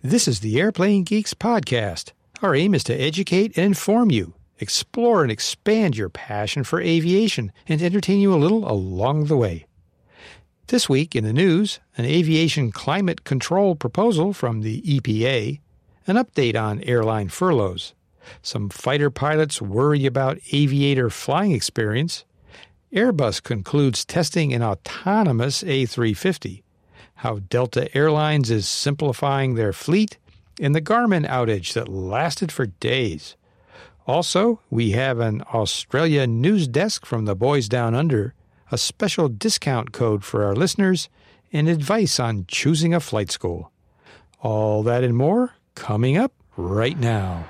This is the Airplane Geeks podcast. Our aim is to educate and inform you, explore and expand your passion for aviation, and entertain you a little along the way. This week in the news, an aviation climate control proposal from the EPA, an update on airline furloughs, some fighter pilots worry about aviator flying experience, Airbus concludes testing an autonomous A350, how Delta Airlines is simplifying their fleet, and the Garmin outage that lasted for days. Also, we have an Australia news desk from the Boys Down Under, a special discount code for our listeners, and advice on choosing a flight school. All that and more coming up right now.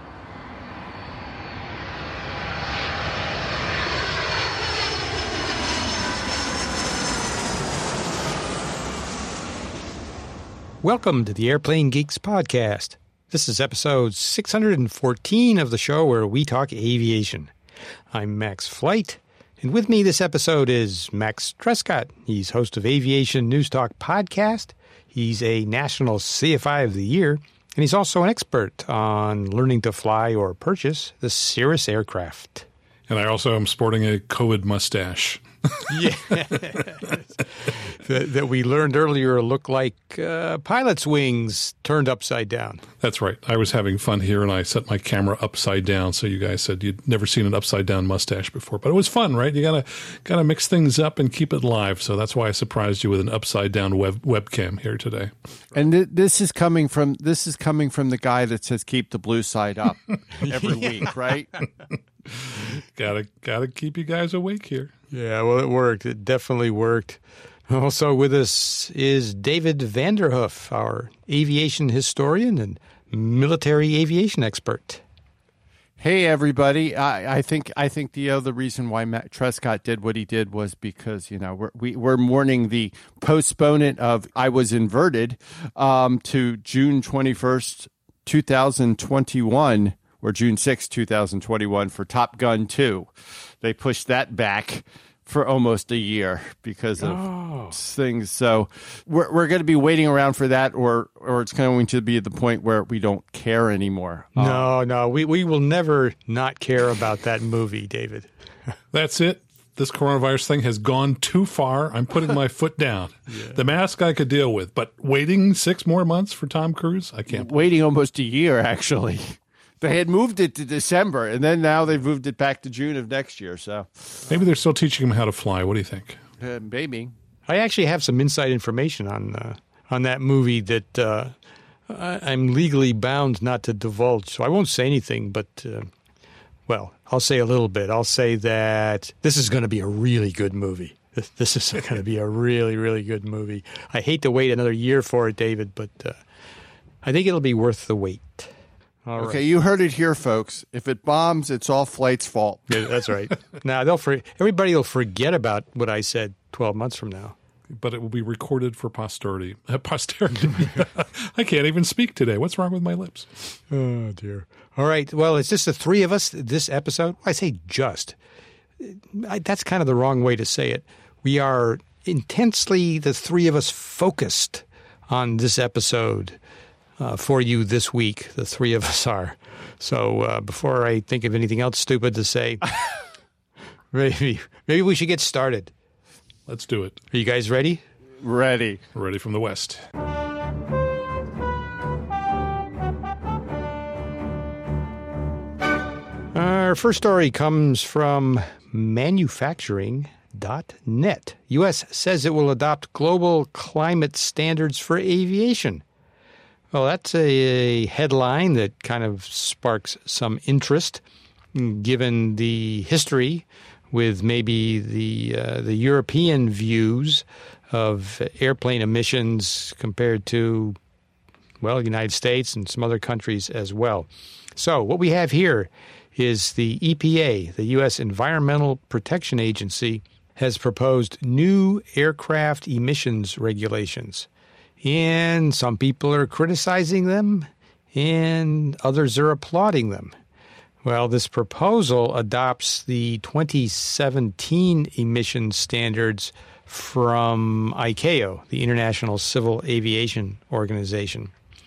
Welcome to the Airplane Geeks podcast. This is episode 614 of the show where we talk aviation. I'm Max Flight, and with me this episode is Max Trescott. He's host of Aviation News Talk podcast. He's a National CFI of the Year, and he's also an expert on learning to fly or purchase the Cirrus aircraft. And I also am sporting a COVID mustache. Yeah, that we learned earlier look like pilot's wings turned upside down. That's right. I was having fun here, and I set my camera upside down. So you guys said you'd never seen an upside down mustache before, but it was fun, right? You gotta mix things up and keep it live. So that's why I surprised you with an upside down webcam here today. And this is coming from the guy that says keep the blue side up every week, right? Gotta keep you guys awake here. Yeah, well, it worked. It definitely worked. Also with us is David Vanderhoof, our aviation historian and military aviation expert. Hey, everybody. I think the other reason why Matt Trescott did what he did was because, we're mourning the postponement of I Was Inverted to June 21st, 2021, or June 6th, 2021 for Top Gun 2. They pushed that back for almost a year because of things. So we're going to be waiting around for that, or it's going to be the point where we don't care anymore. No, we will never not care about that movie, David. That's it. This coronavirus thing has gone too far. I'm putting my foot down. Yeah. The mask I could deal with, but waiting 6 more months for Tom Cruise, I can't. Waiting almost a year, actually. They had moved it to December, and then now they've moved it back to June of next year. So maybe they're still teaching him how to fly. What do you think? Maybe. I actually have some inside information on that movie that I'm legally bound not to divulge. So I won't say anything, but I'll say a little bit. I'll say that this is going to be a really good movie. This is going to be a really, really good movie. I hate to wait another year for it, David, but I think it'll be worth the wait. All okay, right. You heard it here, folks. If it bombs, it's all Flight's fault. Yeah, that's right. Now, everybody will forget about what I said 12 months from now. But it will be recorded for posterity. I can't even speak today. What's wrong with my lips? Oh, dear. All right. Well, it's just the three of us this episode. I say just. That's kind of the wrong way to say it. We are intensely, the three of us, focused on this episode. For you this week, the three of us are. So before I think of anything else stupid to say, maybe we should get started. Let's do it. Are you guys ready? Ready. Ready from the West. Our first story comes from manufacturing.net. U.S. says it will adopt global climate standards for aviation. Well, that's a headline that kind of sparks some interest, given the history with maybe the European views of airplane emissions compared to, the United States and some other countries as well. So what we have here is the EPA, the U.S. Environmental Protection Agency, has proposed new aircraft emissions regulations. And some people are criticizing them, and others are applauding them. Well, this proposal adopts the 2017 emission standards from ICAO, the International Civil Aviation Organization.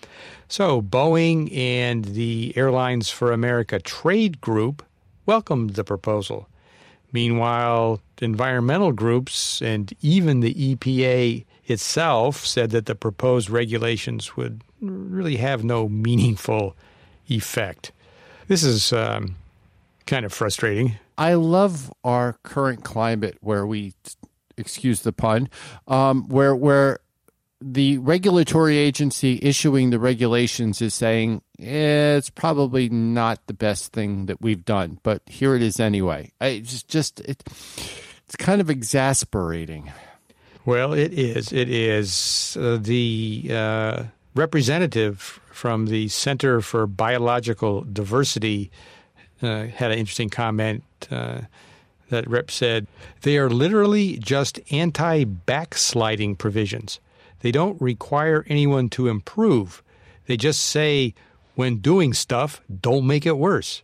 So Boeing and the Airlines for America trade group welcomed the proposal. Meanwhile, environmental groups and even the EPA itself said that the proposed regulations would really have no meaningful effect. This is kind of frustrating. I love our current climate where we, excuse the pun, where the regulatory agency issuing the regulations is saying it's probably not the best thing that we've done, but here it is anyway. It's kind of exasperating. Well, it is. It is. The representative from the Center for Biological Diversity had an interesting comment. That rep said, they are literally just anti-backsliding provisions. They don't require anyone to improve. They just say, when doing stuff, don't make it worse.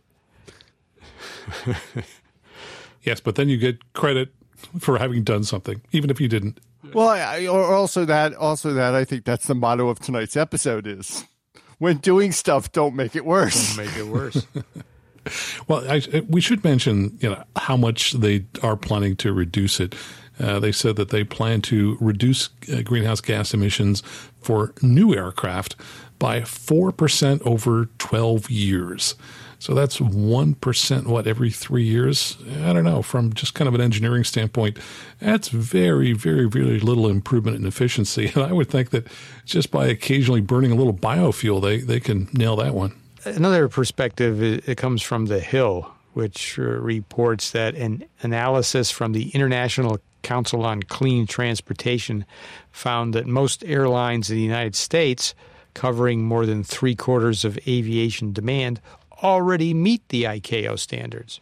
Yes, but then you get credit for having done something, even if you didn't. Well, also that I think that's the motto of tonight's episode is, when doing stuff, don't make it worse. Don't make it worse. Well, we should mention, how much they are planning to reduce it. They said that they plan to reduce greenhouse gas emissions for new aircraft by 4% over 12 years. So that's 1%, every 3 years? I don't know. From just kind of an engineering standpoint, that's very, very, very little improvement in efficiency. And I would think that just by occasionally burning a little biofuel, they can nail that one. Another perspective, it comes from The Hill, which reports that an analysis from the International Council on Clean Transportation found that most airlines in the United States, covering more than 3/4 of aviation demand, already meet the ICAO standards.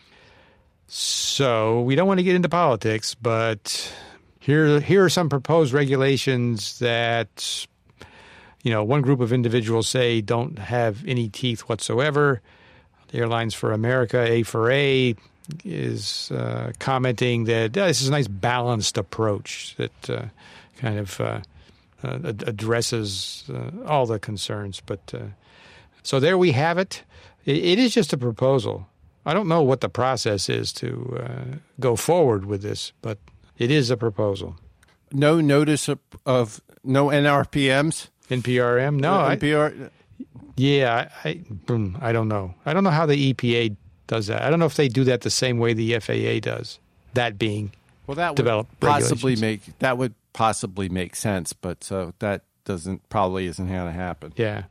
So we don't want to get into politics, but here are some proposed regulations that one group of individuals say don't have any teeth whatsoever. The Airlines for America, A4A, is commenting that this is a nice balanced approach that kind of addresses all the concerns. But so there we have it. It is just a proposal. I don't know what the process is to go forward with this, but it is a proposal. No notice of no NRPMs? NPRM? No. NPR? I don't know. I don't know how the EPA does that. I don't know if they do that the same way the FAA does, that being developed regulations. That would possibly make sense, but so that probably isn't how to happen. Yeah.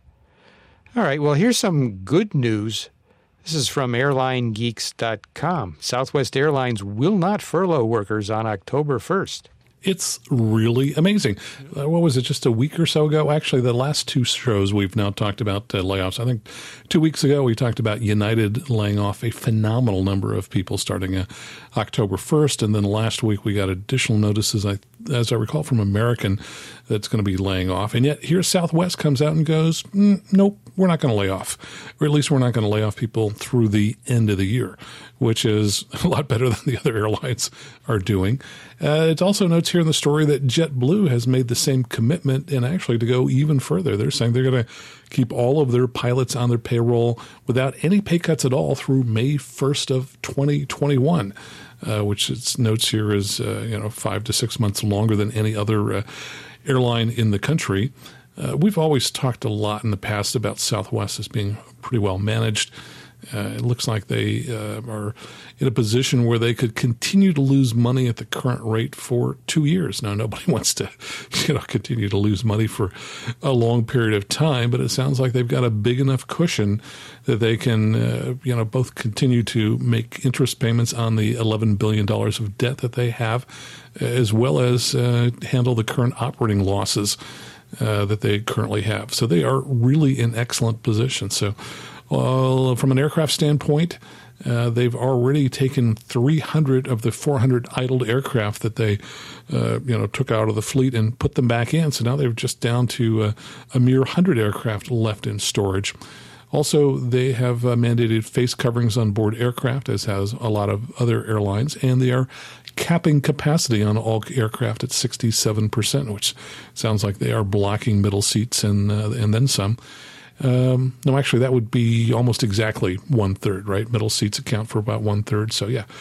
All right, well, here's some good news. This is from airlinegeeks.com. Southwest Airlines will not furlough workers on October 1st. It's really amazing. What was it, just a week or so ago? Actually, the last two shows we've now talked about layoffs. I think 2 weeks ago we talked about United laying off a phenomenal number of people starting October 1st. And then last week we got additional notices, as I recall, from American that's going to be laying off. And yet here Southwest comes out and goes, nope, we're not going to lay off. Or at least we're not going to lay off people through the end of the year, which is a lot better than the other airlines are doing. It also notes here in the story that JetBlue has made the same commitment and actually to go even further. They're saying they're going to keep all of their pilots on their payroll without any pay cuts at all through May 1st of 2021, which it notes here is 5 to 6 months longer than any other airline in the country. We've always talked a lot in the past about Southwest as being pretty well managed. It looks like they are in a position where they could continue to lose money at the current rate for 2 years. Now, nobody wants to continue to lose money for a long period of time, but it sounds like they've got a big enough cushion that they can both continue to make interest payments on the $11 billion of debt that they have, as well as handle the current operating losses that they currently have. So they are really in excellent position. So from an aircraft standpoint, they've already taken 300 of the 400 idled aircraft that they, took out of the fleet and put them back in. So now they're just down to a mere 100 aircraft left in storage. Also, they have mandated face coverings on board aircraft, as has a lot of other airlines, and they are capping capacity on all aircraft at 67%, which sounds like they are blocking middle seats and then some. No, actually, that would be almost exactly 1/3, right? Middle seats account for about 1/3. So, yeah,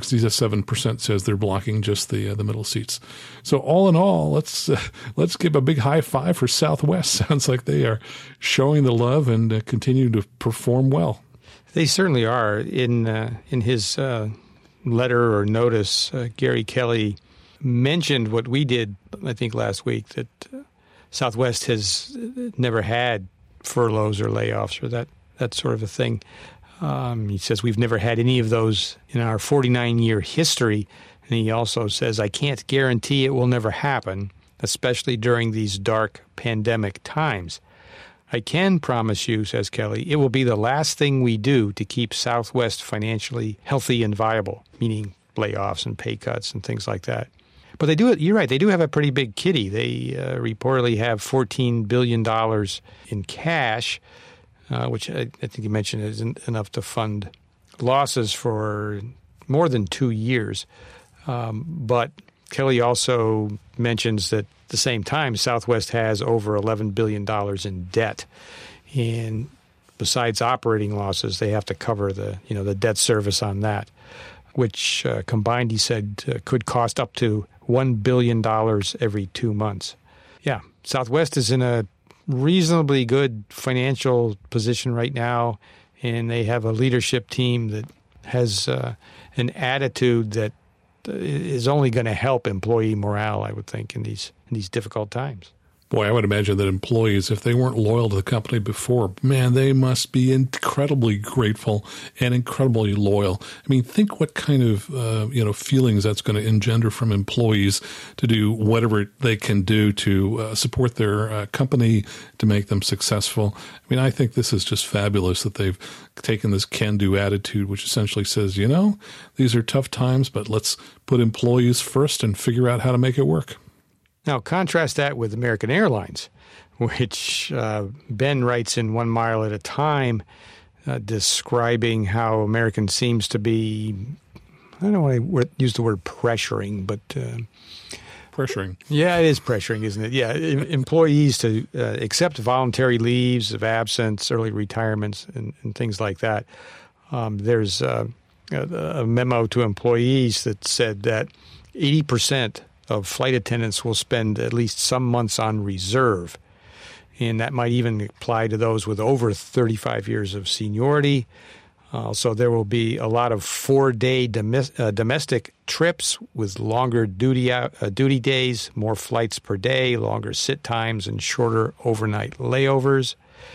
67% says they're blocking just the middle seats. So, all in all, let's give a big high five for Southwest. Sounds like they are showing the love and continue to perform well. They certainly are. In his letter or notice, Gary Kelly mentioned what we did, I think, last week, that Southwest has never had furloughs or layoffs or that sort of a thing. He says we've never had any of those in our 49-year history. And he also says, I can't guarantee it will never happen, especially during these dark pandemic times. I can promise you, says Kelly, it will be the last thing we do to keep Southwest financially healthy and viable, meaning layoffs and pay cuts and things like that. But they do. You're right. They do have a pretty big kitty. They reportedly have $14 billion in cash, which I think you mentioned isn't enough to fund losses for more than 2 years. But Kelly also mentions that at the same time, Southwest has over $11 billion in debt. And besides operating losses, they have to cover the debt service on that, which combined, he said, could cost up to $1 billion every 2 months. Yeah, Southwest is in a reasonably good financial position right now, and they have a leadership team that has an attitude that is only going to help employee morale, I would think, in these difficult times. Boy, I would imagine that employees, if they weren't loyal to the company before, man, they must be incredibly grateful and incredibly loyal. I mean, think what kind of feelings that's going to engender from employees to do whatever they can do to support their company, to make them successful. I mean, I think this is just fabulous that they've taken this can-do attitude, which essentially says, these are tough times, but let's put employees first and figure out how to make it work. Now, contrast that with American Airlines, which Ben writes in 1 Mile at a Time, describing how American seems to be, I don't want to use the word pressuring, but... pressuring. Yeah, it is pressuring, isn't it? Yeah, employees to accept voluntary leaves of absence, early retirements, and things like that. There's a memo to employees that said that 80% of flight attendants will spend at least some months on reserve. And that might even apply to those with over 35 years of seniority. So there will be a lot of 4-day domestic trips with longer duty days, more flights per day, longer sit times, and shorter overnight layovers.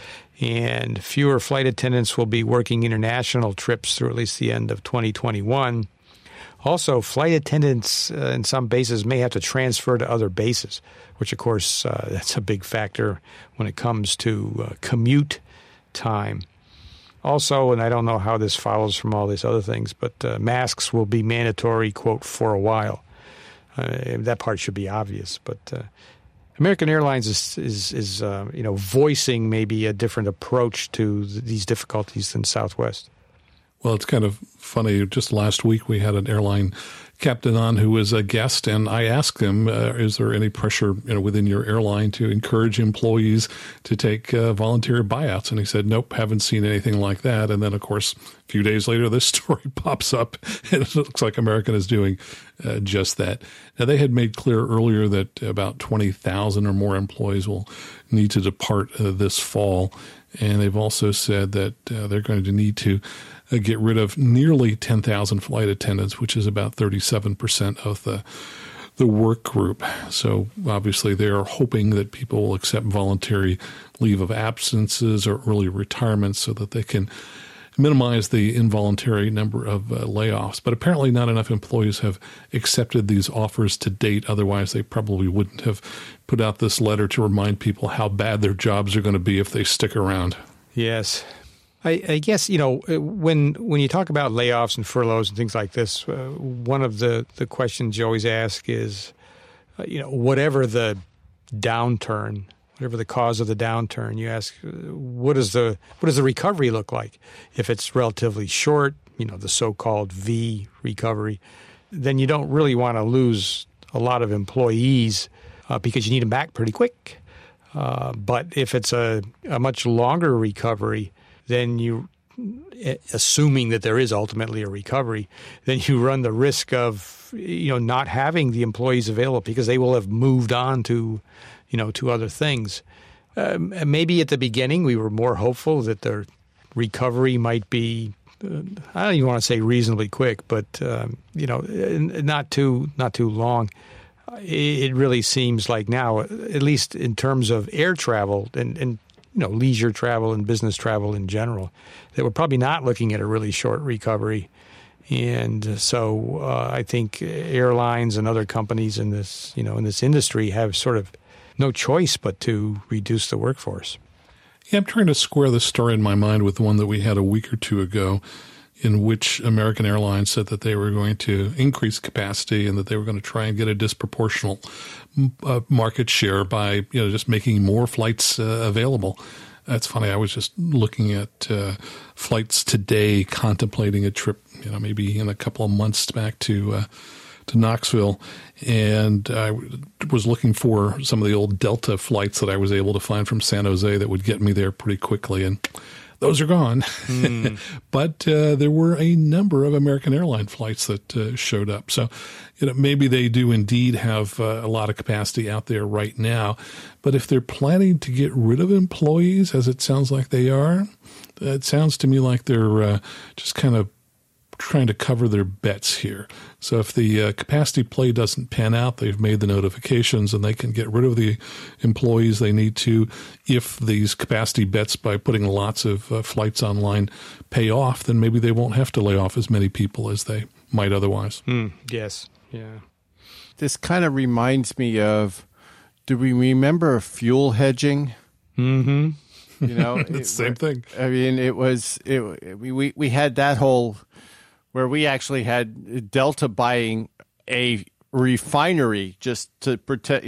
And fewer flight attendants will be working international trips through at least the end of 2021. Also, flight attendants in some bases may have to transfer to other bases, which, of course, that's a big factor when it comes to commute time. Also, and I don't know how this follows from all these other things, but masks will be mandatory, quote, for a while. That part should be obvious, but American Airlines is voicing maybe a different approach to these difficulties than Southwest. Well, it's kind of funny. Just last week, we had an airline captain on who was a guest, and I asked him, is there any pressure within your airline to encourage employees to take voluntary buyouts? And he said, nope, haven't seen anything like that. And then, of course, a few days later, this story pops up, and it looks like American is doing just that. Now, they had made clear earlier that about 20,000 or more employees will need to depart this fall. And they've also said that they're going to need to get rid of nearly 10,000 flight attendants, which is about 37% of the work group. So obviously they are hoping that people will accept voluntary leave of absences or early retirements so that they can minimize the involuntary number of layoffs. But apparently not enough employees have accepted these offers to date. Otherwise, they probably wouldn't have put out this letter to remind people how bad their jobs are going to be if they stick around. Yes. I guess, when you talk about layoffs and furloughs and things like this, one of the questions you always ask is, whatever the downturn, whatever the cause of the downturn, you ask, what does the recovery look like? If it's relatively short, the so-called V recovery, then you don't really want to lose a lot of employees because you need them back pretty quick. But if it's a much longer recovery, then you, assuming that there is ultimately a recovery, then you run the risk of, not having the employees available because they will have moved on to, to other things. Maybe at the beginning we were more hopeful that the recovery might be, I don't even want to say reasonably quick, but not too long. It really seems like now, at least in terms of air travel and leisure travel and business travel in general, that we're probably not looking at a really short recovery. And so I think airlines and other companies in this industry have sort of no choice but to reduce the workforce. Yeah, I'm trying to square the story in my mind with the one that we had a week or two ago, in which American Airlines said that they were going to increase capacity and that they were going to try and get a disproportional market share by just making more flights available. That's funny. I was just looking at flights today, contemplating a trip, maybe in a couple of months back to Knoxville, and I was looking for some of the old Delta flights that I was able to find from San Jose that would get me there pretty quickly, and those are gone. But there were a number of American Airlines flights that showed up. So maybe they do indeed have a lot of capacity out there right now. But if they're planning to get rid of employees, as it sounds like they are, it sounds to me like they're just kind of trying to cover their bets here. So if the capacity play doesn't pan out, they've made the notifications and they can get rid of the employees they need to. If these capacity bets by putting lots of flights online pay off, then maybe they won't have to lay off as many people as they might otherwise. Yes. Yeah. This kind of reminds me of, do we remember fuel hedging? Mm-hmm. Same thing. I mean, we had that whole, where we actually had Delta buying a refinery just to protect,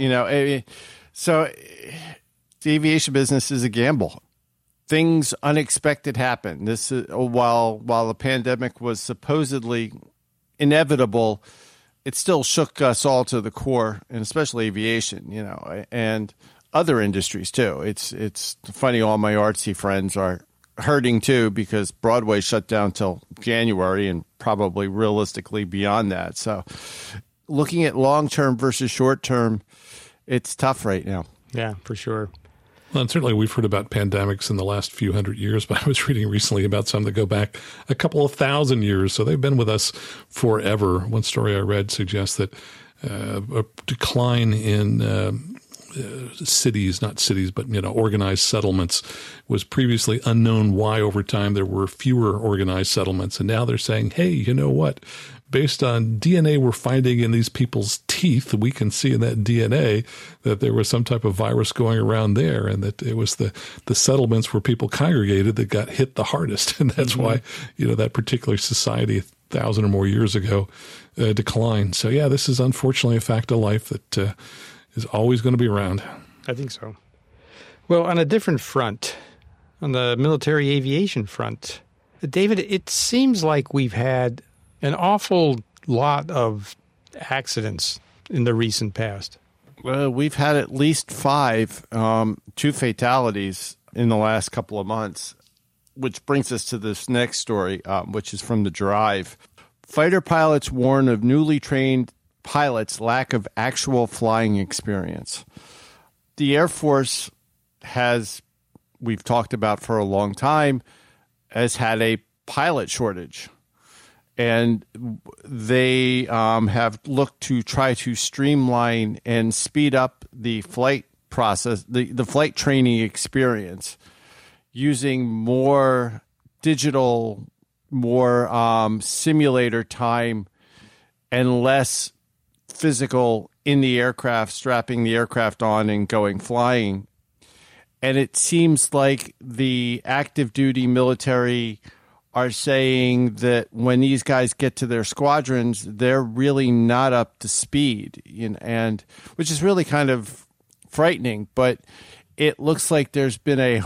so the aviation business is a gamble. Things unexpected happen. This is, while the pandemic was supposedly inevitable, it still shook us all to the core, and especially aviation, and other industries too. It's funny, all my artsy friends are hurting too because Broadway shut down till January and probably realistically beyond that. So looking at long-term versus short-term, it's tough right now. Yeah, for sure. Well, and certainly we've heard about pandemics in the last few hundred years, but I was reading recently about some that go back a couple of thousand years. So they've been with us forever. One story I read suggests that a decline in cities, not cities, but organized settlements was previously unknown why over time there were fewer organized settlements. And now they're saying, hey, you know what? Based on DNA we're finding in these people's teeth, we can see in that DNA that there was some type of virus going around there, and that it was the settlements where people congregated that got hit the hardest. And that's why, that particular society 1,000 or more years ago declined. So yeah, this is unfortunately a fact of life that is always going to be around. I think so. Well, on a different front, on the military aviation front, David, it seems like we've had an awful lot of accidents in the recent past. Well, we've had at least 5, 2 fatalities in the last couple of months, which brings us to this next story, which is from The Drive. Fighter pilots warn of newly trained pilots' lack of actual flying experience. The Air Force has, we've talked about for a long time, has had a pilot shortage. And they have looked to try to streamline and speed up the flight process, the flight training experience, using more digital, more simulator time, and less physical in the aircraft, strapping the aircraft on and going flying. And it seems like the active duty military are saying that when these guys get to their squadrons, they're really not up to speed, and which is really kind of frightening. But it looks like there's been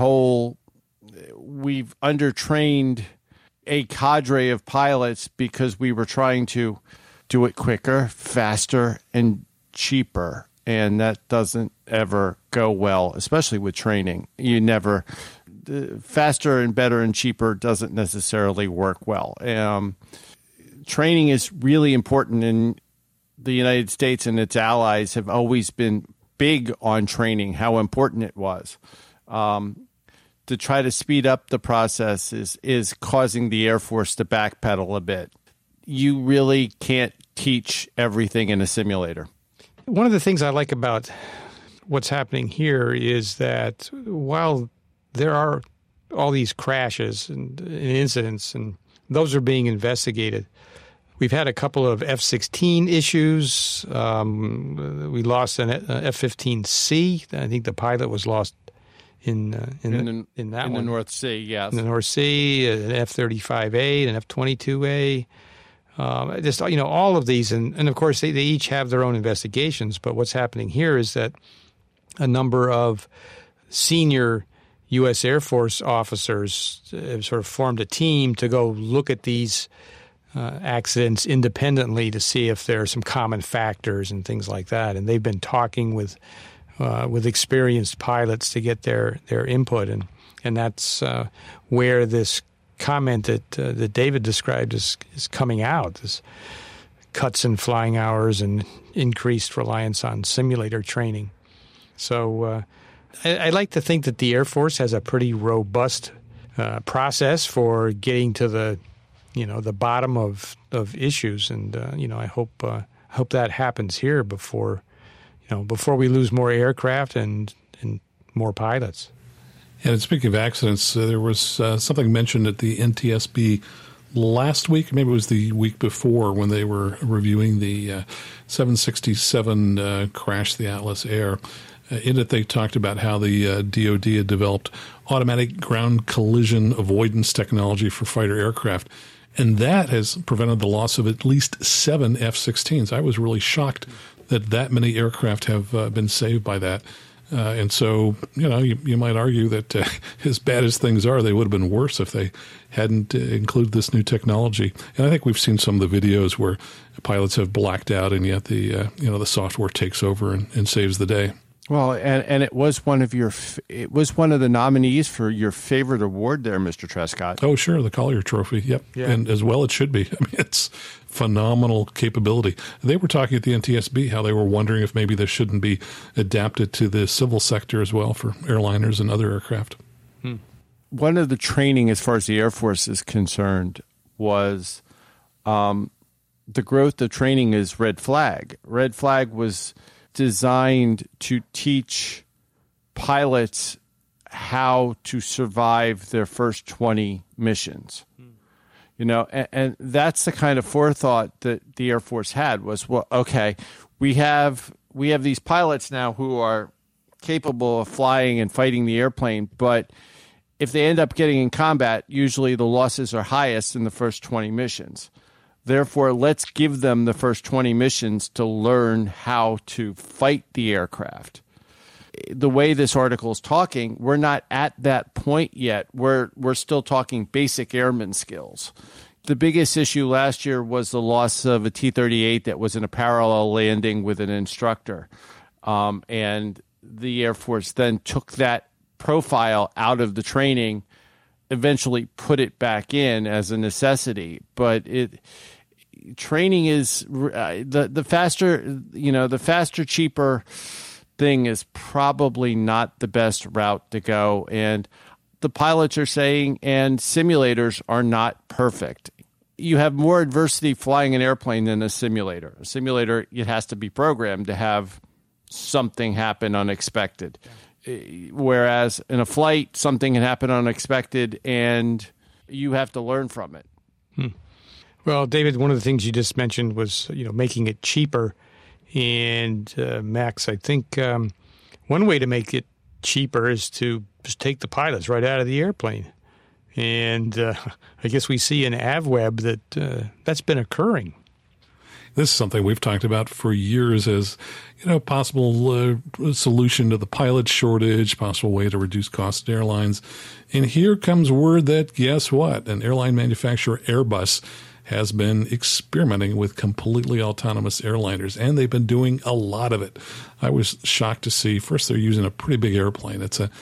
we've undertrained a cadre of pilots because we were trying to do it quicker, faster, and cheaper. And that doesn't ever go well, especially with training. Faster and better and cheaper doesn't necessarily work well. Training is really important, and the United States and its allies have always been big on training, how important it was. To try to speed up the process is causing the Air Force to backpedal a bit. You really can't teach everything in a simulator. One of the things I like about what's happening here is that while there are all these crashes and incidents, and those are being investigated, we've had a couple of F-16 issues. We lost an F-15C. I think the pilot was lost in that one. In the North Sea, yes. In the North Sea, an F-35A, an F-22A. Just, all of these. And of course, they each have their own investigations. But what's happening here is that a number of senior U.S. Air Force officers have sort of formed a team to go look at these accidents independently to see if there are some common factors and things like that. And they've been talking with experienced pilots to get their input, and that's where this comment that David described is coming out. This cuts in flying hours and increased reliance on simulator training. So I like to think that the Air Force has a pretty robust process for getting to the bottom of issues, and I hope that happens here before we lose more aircraft and more pilots. And speaking of accidents, there was something mentioned at the NTSB last week, maybe it was the week before, when they were reviewing the 767 crash, the Atlas Air. In it, they talked about how the DoD had developed automatic ground collision avoidance technology for fighter aircraft. And that has prevented the loss of at least 7 F-16s. I was really shocked that many aircraft have been saved by that. And so, you might argue that as bad as things are, they would have been worse if they hadn't included this new technology. And I think we've seen some of the videos where pilots have blacked out, and yet the software takes over and saves the day. Well, and it was one of the nominees for your favorite award there, Mr. Trescott. Oh, sure, the Collier Trophy. Yep, yeah. And as well it should be. I mean, it's phenomenal capability. They were talking at the NTSB how they were wondering if maybe this shouldn't be adapted to the civil sector as well for airliners and other aircraft. One of the training, as far as the Air Force is concerned, was the growth of training is Red Flag. Red Flag was designed to teach pilots how to survive their first 20 missions. And that's the kind of forethought that the Air Force had was, well, okay, we have these pilots now who are capable of flying and fighting the airplane, but if they end up getting in combat, usually the losses are highest in the first 20 missions. Therefore, let's give them the first 20 missions to learn how to fight the aircraft. The way this article is talking, we're not at that point yet. We're still talking basic airman skills. The biggest issue last year was the loss of a T-38 that was in a parallel landing with an instructor. And the Air Force then took that profile out of the training, eventually put it back in as a necessity. But training is the faster, cheaper thing is probably not the best route to go. And the pilots are saying, and simulators are not perfect. You have more adversity flying an airplane than a simulator. A simulator, it has to be programmed to have something happen unexpected. Whereas in a flight, something can happen unexpected and you have to learn from it. Well, David, one of the things you just mentioned was, making it cheaper. And Max, I think one way to make it cheaper is to just take the pilots right out of the airplane. And I guess we see in AvWeb that's been occurring. This is something we've talked about for years as, possible solution to the pilot shortage, possible way to reduce costs in airlines. And here comes word that, guess what? An airline manufacturer, Airbus, has been experimenting with completely autonomous airliners, and they've been doing a lot of it. I was shocked to see, first, they're using a pretty big airplane. It's an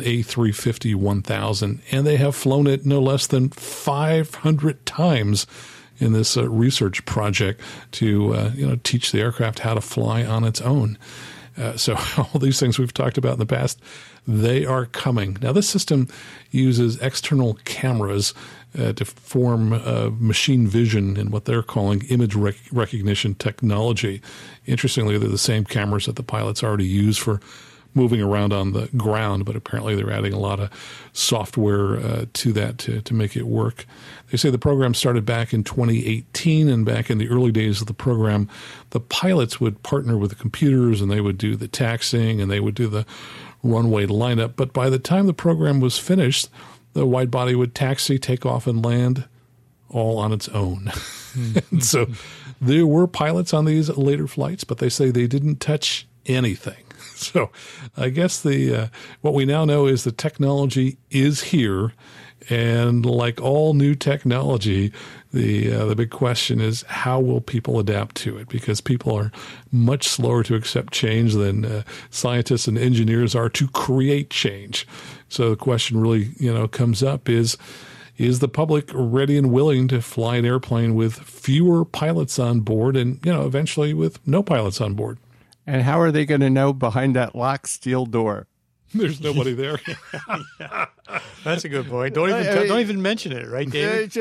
A350-1000, and they have flown it no less than 500 times in this research project to teach the aircraft how to fly on its own. So all these things we've talked about in the past, they are coming. Now, this system uses external cameras to form machine vision and what they're calling image recognition technology. Interestingly, they're the same cameras that the pilots already use for moving around on the ground, but apparently they're adding a lot of software to that to make it work. They say the program started back in 2018, and back in the early days of the program, the pilots would partner with the computers, and they would do the taxiing, and they would do the runway lineup. But by the time the program was finished, the wide body would taxi, take off, and land all on its own. And so there were pilots on these later flights, but they say they didn't touch anything. So I guess what we now know is the technology is here, and like all new technology, the big question is how will people adapt to it? Because people are much slower to accept change than scientists and engineers are to create change. So the question really comes up is the public ready and willing to fly an airplane with fewer pilots on board, and eventually with no pilots on board? And how are they going to know behind that locked steel door? There's nobody there. That's a good point. Don't even mention it, right, David?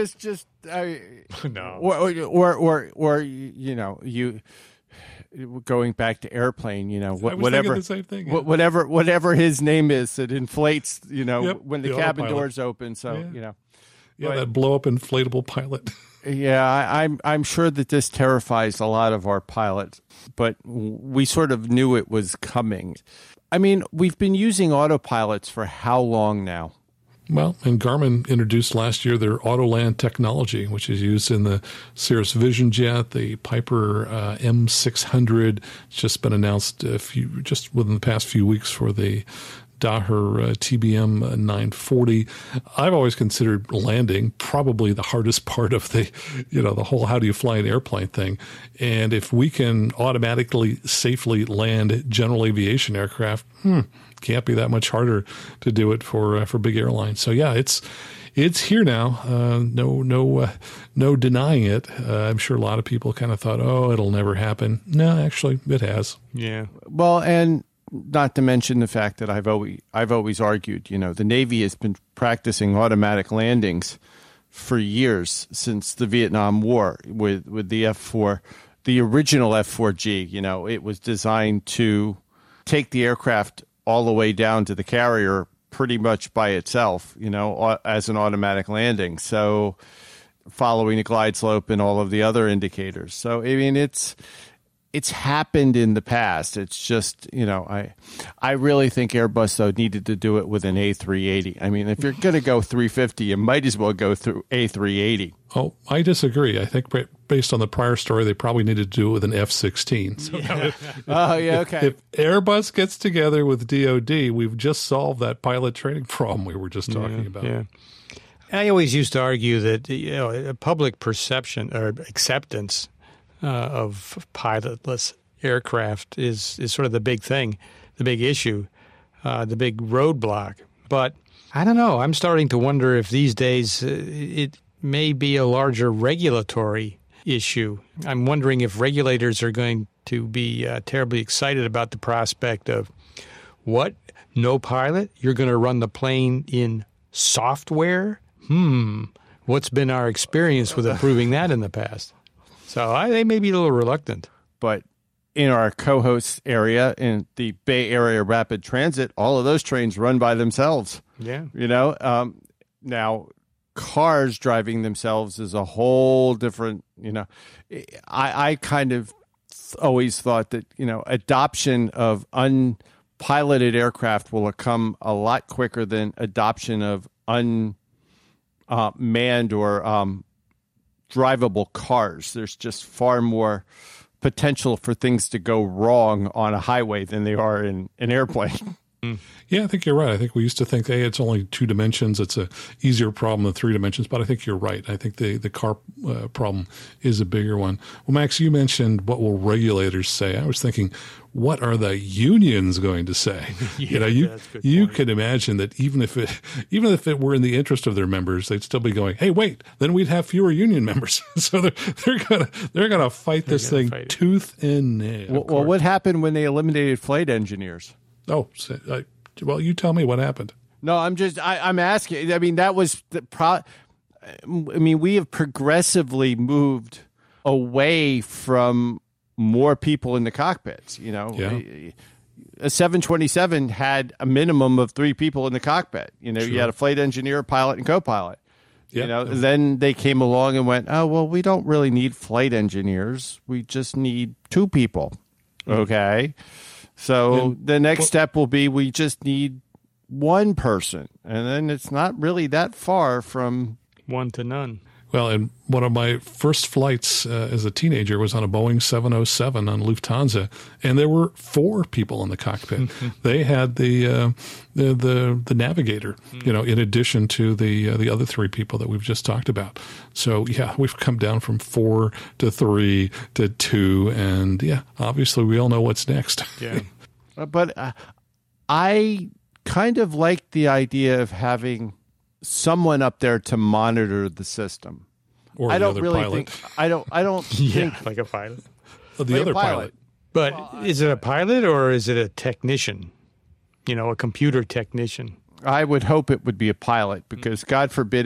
No. Or you going back to airplane. Whatever the same thing. Yeah. Whatever his name is, it inflates. When the cabin autopilot. doors open. So that blow up inflatable pilot. Yeah, I'm sure that this terrifies a lot of our pilots, but we sort of knew it was coming. I mean, we've been using autopilots for how long now? Well, and Garmin introduced last year their Autoland technology, which is used in the Cirrus Vision jet, the Piper M600. It's just been announced just within the past few weeks for the Daher TBM 940. I've always considered landing probably the hardest part of the whole how do you fly an airplane thing. And if we can automatically safely land general aviation aircraft, can't be that much harder to do it for big airlines. So yeah, it's here now. No denying it. I'm sure a lot of people kind of thought, oh, it'll never happen. No, actually, it has. Yeah. Well, and not to mention the fact that I've always argued, the Navy has been practicing automatic landings for years since the Vietnam War with the F-4, the original F-4G. It was designed to take the aircraft all the way down to the carrier pretty much by itself, as an automatic landing. So following the glide slope and all of the other indicators. So, I mean, it's happened in the past. It's just, I really think Airbus, though, needed to do it with an A380. I mean, if you're going to go 350, you might as well go through A380. Oh, I disagree. I think based on the prior story, they probably needed to do it with an F-16. So okay. If Airbus gets together with DOD, we've just solved that pilot training problem we were just talking about. Yeah. I always used to argue that public perception or acceptance of pilotless aircraft is sort of the big thing, the big issue, the big roadblock. But I don't know. I'm starting to wonder if these days it may be a larger regulatory issue. I'm wondering if regulators are going to be terribly excited about the prospect of what? No pilot? You're going to run the plane in software? What's been our experience with approving that in the past? So they may be a little reluctant. But in our co-host area, in the Bay Area Rapid Transit, all of those trains run by themselves. Yeah. Now, cars driving themselves is a whole different, I kind of always thought that, adoption of unpiloted aircraft will come a lot quicker than adoption of unmanned or drivable cars. There's just far more potential for things to go wrong on a highway than they are in an airplane. Yeah, I think you're right. I think we used to think, hey, it's only 2 dimensions. It's a easier problem than 3 dimensions. But I think you're right. I think the car problem is a bigger one. Well, Max, you mentioned what will regulators say. I was thinking, what are the unions going to say? Yeah, you can imagine that even if it were in the interest of their members, they'd still be going, hey, wait, then we'd have fewer union members. So they're gonna fight this thing tooth and nail. Well, what happened when they eliminated flight engineers? Oh, well, you tell me what happened. No, I'm asking. I mean, that was we have progressively moved away from more people in the cockpits. Yeah. A 727 had a minimum of 3 people in the cockpit. Sure. You had a flight engineer, pilot, and co-pilot. Yeah. Then they came along and went, oh, well, we don't really need flight engineers. We just need 2 people. Okay. So the next step will be we just need 1 person. And then it's not really that far from 1 to none. Well, and one of my first flights as a teenager was on a Boeing 707 on Lufthansa, and there were 4 people in the cockpit. They had the navigator, in addition to the other 3 people that we've just talked about. So yeah, we've come down from 4 to 3 to 2, and yeah, obviously we all know what's next. Yeah, but I kind of like the idea of having someone up there to monitor the system. Or the other pilot. I don't yeah, think like a pilot. The other pilot. But is it a pilot or is it a technician? A computer technician. I would hope it would be a pilot, because God forbid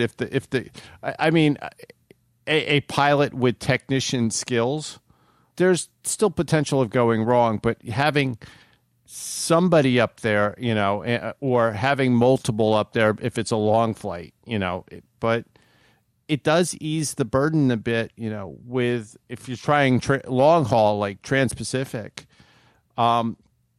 a pilot with technician skills, there's still potential of going wrong, but having somebody up there, or having multiple up there if it's a long flight, but it does ease the burden a bit, with if you're trying long haul like Trans-Pacific, an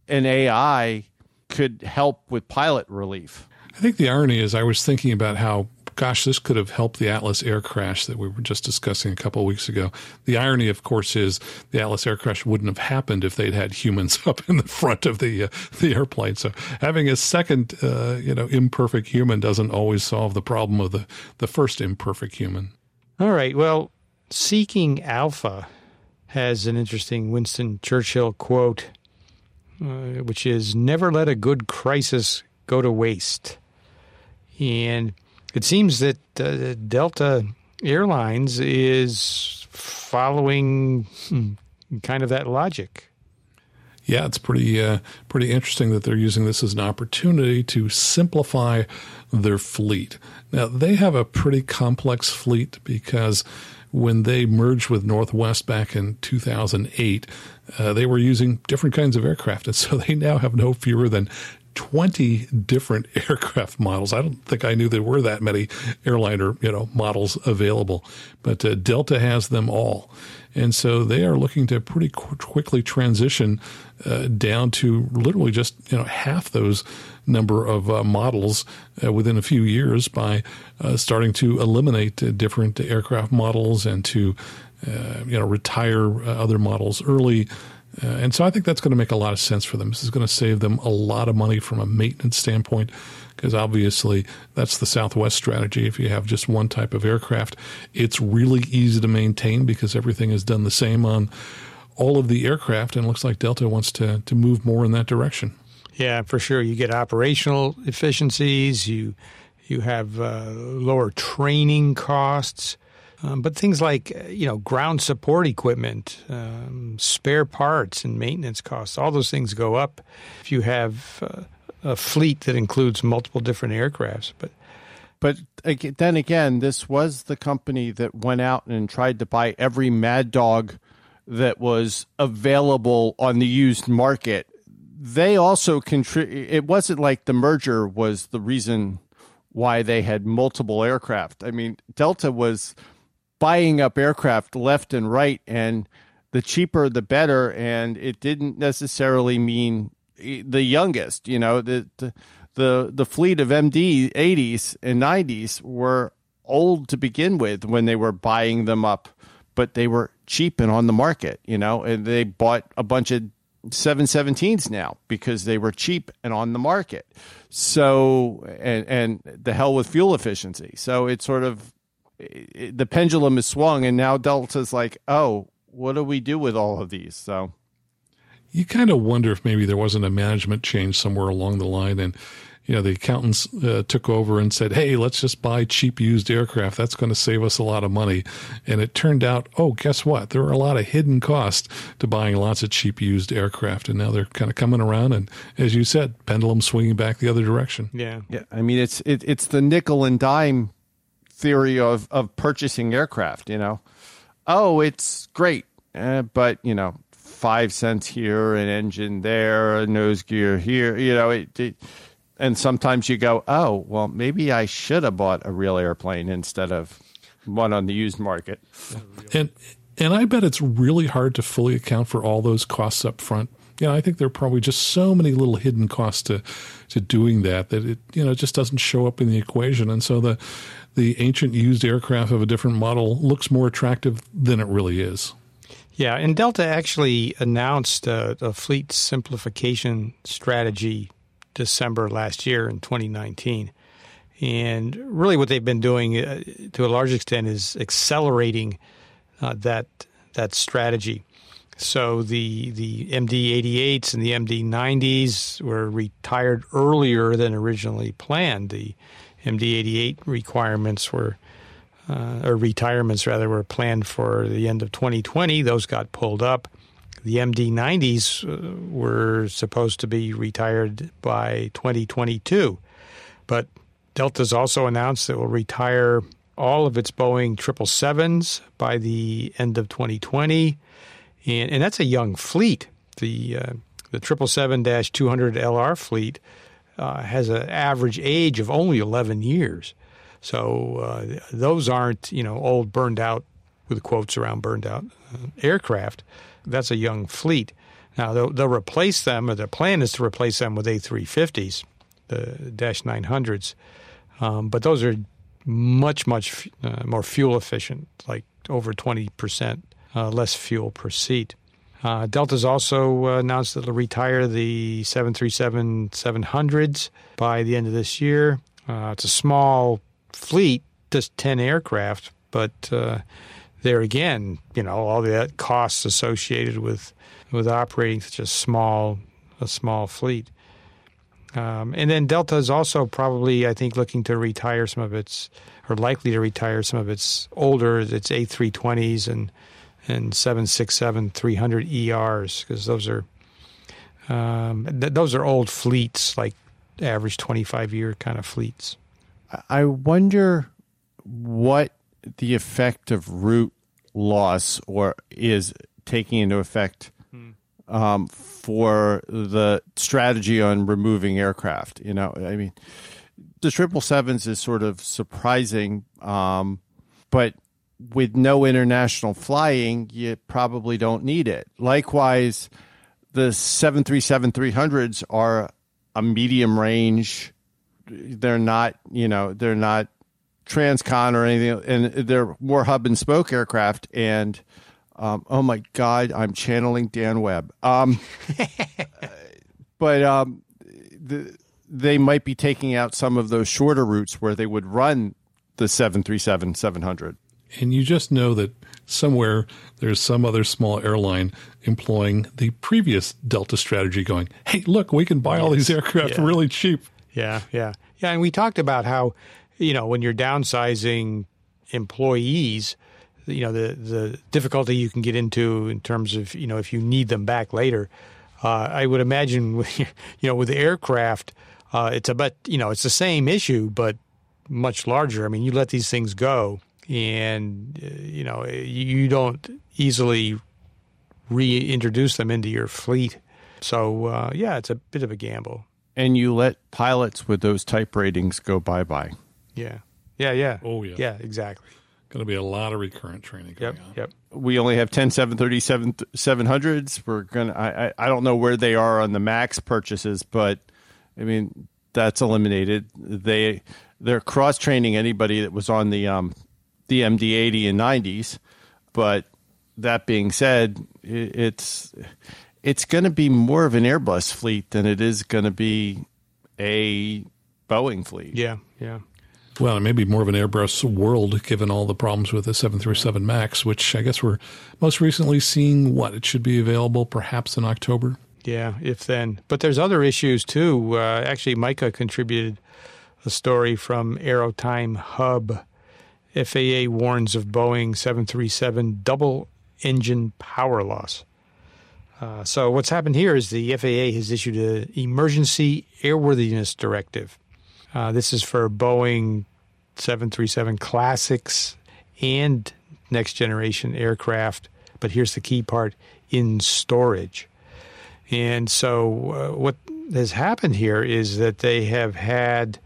AI could help with pilot relief. I think the irony is I was thinking about how, gosh, this could have helped the Atlas air crash that we were just discussing a couple of weeks ago. The irony, of course, is the Atlas air crash wouldn't have happened if they'd had humans up in the front of the airplane. So having a second, imperfect human doesn't always solve the problem of the first imperfect human. All right. Well, Seeking Alpha has an interesting Winston Churchill quote, which is, "Never let a good crisis go to waste." And it seems that Delta Airlines is following kind of that logic. Yeah, it's pretty interesting that they're using this as an opportunity to simplify their fleet. Now, they have a pretty complex fleet because when they merged with Northwest back in 2008, they were using different kinds of aircraft, and so they now have no fewer than 20 different aircraft models. I don't think I knew there were that many airliner, models available, but Delta has them all. And so they are looking to pretty quickly transition down to literally just, half those number of models within a few years by starting to eliminate different aircraft models and to, retire other models early. And so I think that's going to make a lot of sense for them. This is going to save them a lot of money from a maintenance standpoint, because obviously that's the Southwest strategy. If you have just one type of aircraft, it's really easy to maintain because everything is done the same on all of the aircraft, and it looks like Delta wants to move more in that direction. Yeah, for sure. You get operational efficiencies. You have lower training costs. But things like, ground support equipment, spare parts and maintenance costs, all those things go up if you have a fleet that includes multiple different aircrafts. But then again, this was the company that went out and tried to buy every Mad Dog that was available on the used market. They also it wasn't like the merger was the reason why they had multiple aircraft. I mean, Delta was buying up aircraft left and right, and the cheaper the better, and it didn't necessarily mean the youngest. The fleet of MD 80s and 90s were old to begin with when they were buying them up, but they were cheap and on the market, and they bought a bunch of 717s now because they were cheap and on the market. So, and the hell with fuel efficiency. So it's sort of, the pendulum is swung, and now Delta's like, oh, what do we do with all of these? So you kind of wonder if maybe there wasn't a management change somewhere along the line, and the accountants took over and said, hey, let's just buy cheap used aircraft. That's going to save us a lot of money. And it turned out, oh, guess what? There are a lot of hidden costs to buying lots of cheap used aircraft. And now they're kind of coming around. And as you said, pendulum swinging back the other direction. Yeah. I mean, it's the nickel and dime theory of purchasing aircraft, Oh, it's great. But, 5 cents here, an engine there, a nose gear here, and sometimes you go, oh, well, maybe I should have bought a real airplane instead of one on the used market. And I bet it's really hard to fully account for all those costs up front. I think there are probably just so many little hidden costs to doing that it just doesn't show up in the equation. And so the ancient used aircraft of a different model looks more attractive than it really is. Yeah, and Delta actually announced a fleet simplification strategy December last year in 2019. And really what they've been doing to a large extent is accelerating that strategy. So the MD-88s and the MD-90s were retired earlier than originally planned. The MD-88 requirements were retirements were planned for the end of 2020. Those got pulled up. The MD-90s were supposed to be retired by 2022. But Delta's also announced that it will retire all of its Boeing 777s by the end of 2020. And that's a young fleet. The 777-200LR fleet has an average age of only 11 years. So those aren't, old, burned out, with quotes around burned out aircraft. That's a young fleet. Now, they'll replace them, or their plan is to replace them with A350s, the -900s. But those are much more fuel efficient, like over 20% less fuel per seat. Delta's also announced that it'll retire the 737-700s by the end of this year. It's a small fleet, just 10 aircraft, but there again, all the costs associated with operating such a small fleet. And then Delta is also probably, I think, looking to retire some of its, or likely to retire some of its older, its A320s and 767-300ERs, because those are old fleets, like average 25-year kind of fleets. I wonder what the effect of route loss is taking into effect for the strategy on removing aircraft. I mean, the 777s is sort of surprising, but with no international flying, you probably don't need it. Likewise, the 737-300s are a medium range. They're not, they're not transcon or anything, and they're more hub and spoke aircraft. And oh my God, I'm channeling Dan Webb. But they might be taking out some of those shorter routes where they would run the 737-700. And you just know that somewhere there's some other small airline employing the previous Delta strategy going, hey, look, we can buy all these aircraft really cheap. Yeah. And we talked about how, when you're downsizing employees, the difficulty you can get into in terms of, if you need them back later. I would imagine, with the aircraft, it's it's the same issue, but much larger. I mean, you let these things go, and you don't easily reintroduce them into your fleet. So it's a bit of a gamble. And you let pilots with those type ratings go bye-bye. Yeah. Oh, yeah. Yeah, exactly. Going to be a lot of recurrent training going on. Yep. We only have 10 737-700s. We're going to, I don't know where they are on the MAX purchases, but I mean, that's eliminated. They're cross-training anybody that was on the MD-80 and 90s. But that being said, it's it's going to be more of an Airbus fleet than it is going to be a Boeing fleet. Yeah. Well, it may be more of an Airbus world given all the problems with the 737 MAX, which I guess we're most recently seeing it should be available perhaps in October. Yeah, if then. But there's other issues too. Actually, Micah contributed a story from Aerotime Hub. FAA warns of Boeing 737 double engine power loss. So what's happened here is the FAA has issued an emergency airworthiness directive. This is for Boeing 737 Classics and next generation aircraft. But here's the key part, in storage. And so what has happened here is that they have had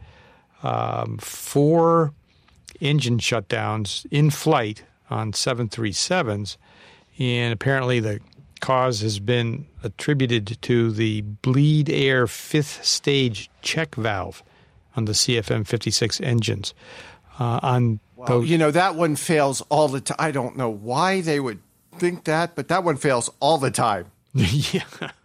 4 engine shutdowns in flight on 737s, and apparently the cause has been attributed to the bleed air 5th stage check valve on the CFM56 engines. That one fails all the time. I don't know why they would think that, but that one fails all the time. Yeah.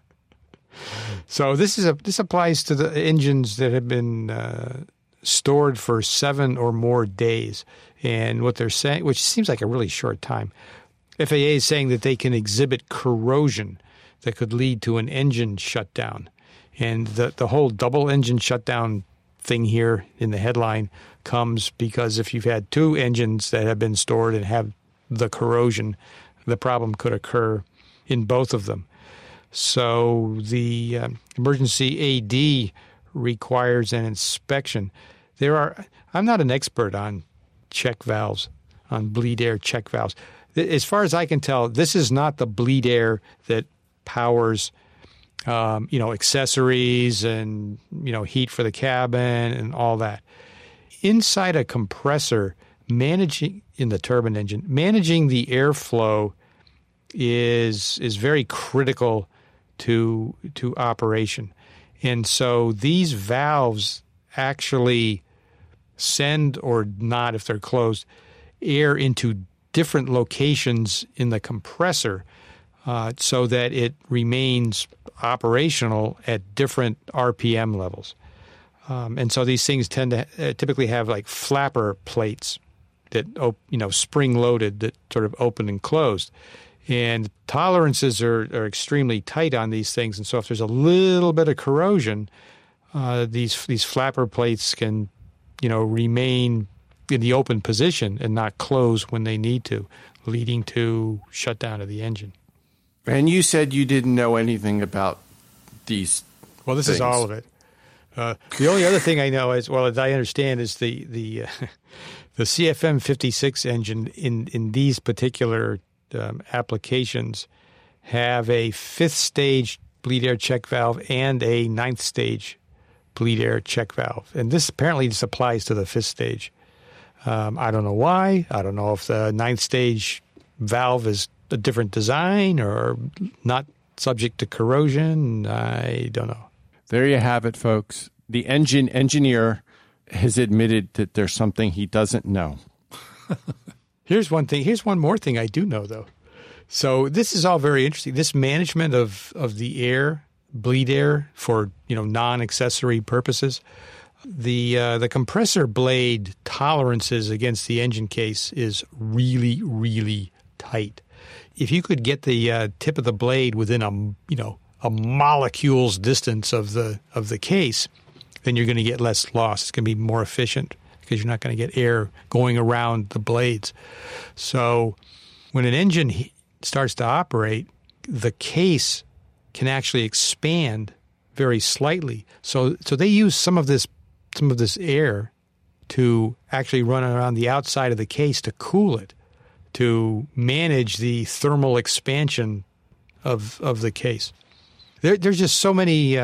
So this applies to the engines that have been stored for 7 or more days. And what they're saying, which seems like a really short time, FAA is saying that they can exhibit corrosion that could lead to an engine shutdown. And the whole double engine shutdown thing here in the headline comes because if you've had 2 engines that have been stored and have the corrosion, the problem could occur in both of them. So the emergency AD requires an inspection. I'm not an expert on check valves, on bleed air check valves. As far as I can tell, this is not the bleed air that powers, accessories and, heat for the cabin and all that. Inside a compressor, in the turbine engine, managing the airflow is very critical to operation. And so these valves actually send, or not if they're closed, air into different locations in the compressor so that it remains operational at different RPM levels. And so these things tend to typically have like flapper plates that, spring-loaded, that sort of open and closed. And tolerances are extremely tight on these things. And so if there's a little bit of corrosion, these flapper plates can, remain in the open position and not close when they need to, leading to shutdown of the engine. And you said you didn't know anything about these Well, this things. Is all of it. The only other thing I know is, well, as I understand, is the the CFM56 engine in these particular applications have a 5th stage bleed air check valve and a 9th stage bleed air check valve. And this apparently just applies to the 5th stage. I don't know why. I don't know if the 9th stage valve is a different design or not subject to corrosion. I don't know. There you have it, folks. The engine engineer has admitted that there's something he doesn't know. Here's one thing. Here's one more thing I do know, though. So this is all very interesting. This management of the air, bleed air for non-accessory purposes. The compressor blade tolerances against the engine case is really, really tight. If you could get the tip of the blade within a molecule's distance of the case, then you're going to get less loss. It's going to be more efficient because you're not going to get air going around the blades. So when an engine starts to operate, the case can actually expand very slightly. So they use some of this air to actually run around the outside of the case to cool it, to manage the thermal expansion of the case. There's just so many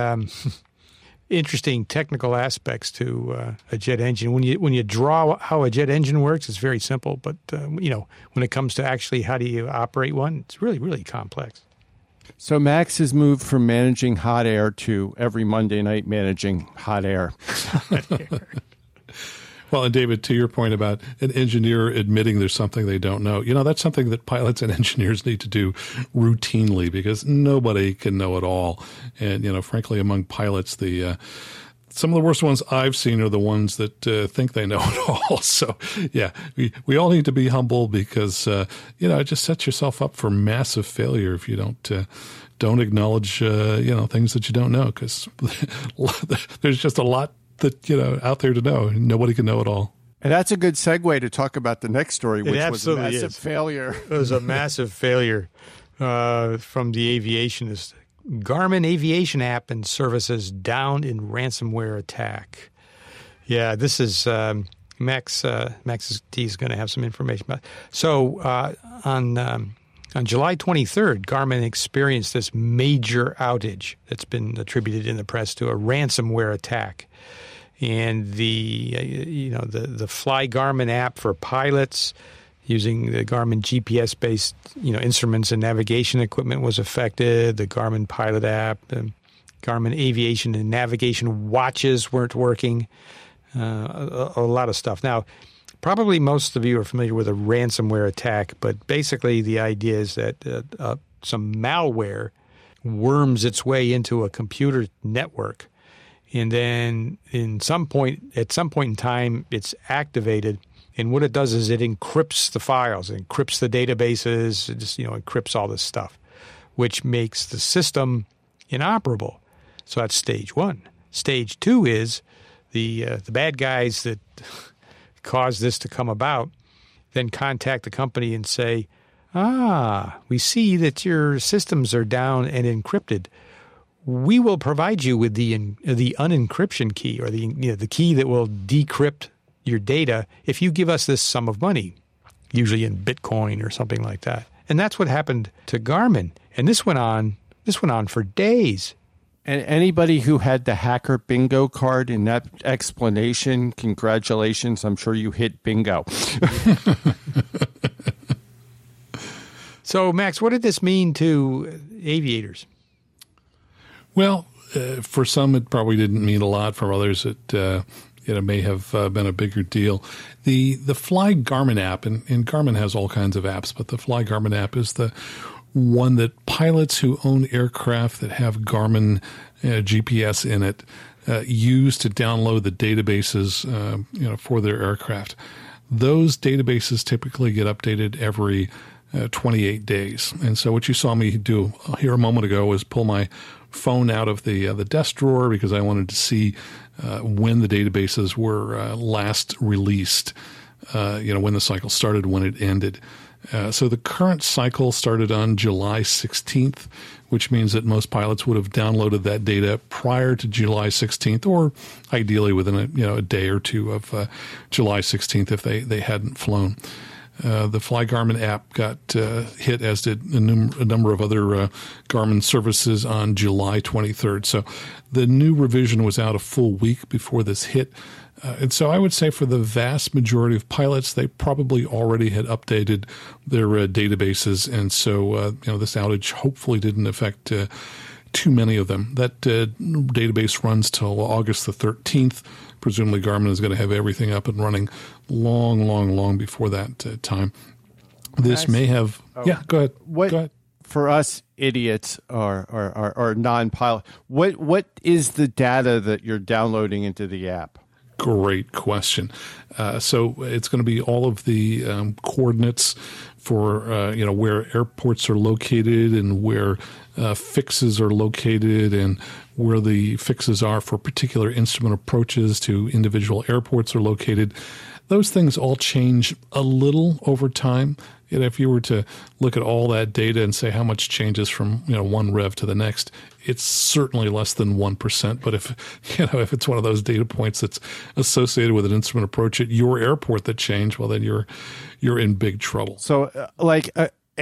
interesting technical aspects to a jet engine. When you draw how a jet engine works, it's very simple. But when it comes to actually how do you operate one, it's really, really complex. So Max has moved from managing hot air to every Monday night managing hot air. Well, and David, to your point about an engineer admitting there's something they don't know, that's something that pilots and engineers need to do routinely because nobody can know it all. And, frankly, among pilots, some of the worst ones I've seen are the ones that think they know it all. So, yeah, we all need to be humble because, it just sets yourself up for massive failure if you don't acknowledge, things that you don't know because there's just a lot that, out there to know. Nobody can know it all. And that's a good segue to talk about the next story, which was a massive failure. It was a massive failure from the aviationist. Garmin aviation app and services down in ransomware attack. Yeah, this is Max T is going to have some information about it. So on July 23rd, Garmin experienced this major outage that's been attributed in the press to a ransomware attack. And the Fly Garmin app for pilots using the Garmin GPS-based instruments and navigation equipment was affected. The Garmin Pilot app, the Garmin aviation and navigation watches weren't working. A lot of stuff. Now, probably most of you are familiar with a ransomware attack, but basically the idea is that some malware worms its way into a computer network. And then at some point in time, it's activated. And what it does is it encrypts the files, it encrypts the databases, it just, encrypts all this stuff, which makes the system inoperable. So that's stage one. Stage two is the bad guys that caused this to come about then contact the company and say, we see that your systems are down and encrypted. We will provide you with the unencryption key or the key that will decrypt your data if you give us this sum of money, usually in Bitcoin or something like that. And that's what happened to Garmin. And this went on for days. And anybody who had the hacker bingo card in that explanation, congratulations. I'm sure you hit bingo. So, Max, what did this mean to aviators? Well, for some, it probably didn't mean a lot. For others, it may have been a bigger deal. The Fly Garmin app, and Garmin has all kinds of apps, but the Fly Garmin app is the one that pilots who own aircraft that have Garmin GPS in it use to download the databases for their aircraft. Those databases typically get updated every 28 days. And so what you saw me do here a moment ago was pull my phone out of the desk drawer because I wanted to see when the databases were last released, when the cycle started, when it ended. So the current cycle started on July 16th, which means that most pilots would have downloaded that data prior to July 16th, or ideally within a day or two of July 16th if they hadn't flown. The Fly Garmin app got hit, as did a number of other Garmin services on July 23rd. So the new revision was out a full week before this hit. And so I would say for the vast majority of pilots, they probably already had updated their databases. And so, this outage hopefully didn't affect too many of them. That database runs till August the 13th. Presumably Garmin is going to have everything up and running long before that time. This may have... Yeah, go ahead. Go ahead. For us idiots or non-pilot, what is the data that you're downloading into the app? Great question. So it's going to be all of the coordinates for where airports are located and where fixes are located and where the fixes are for particular instrument approaches to individual airports are located. Those things all change a little over time. If you were to look at all that data and say how much changes from one rev to the next, it's certainly less than 1%. But if it's one of those data points that's associated with an instrument approach at your airport that change, well, then you're in big trouble. So, like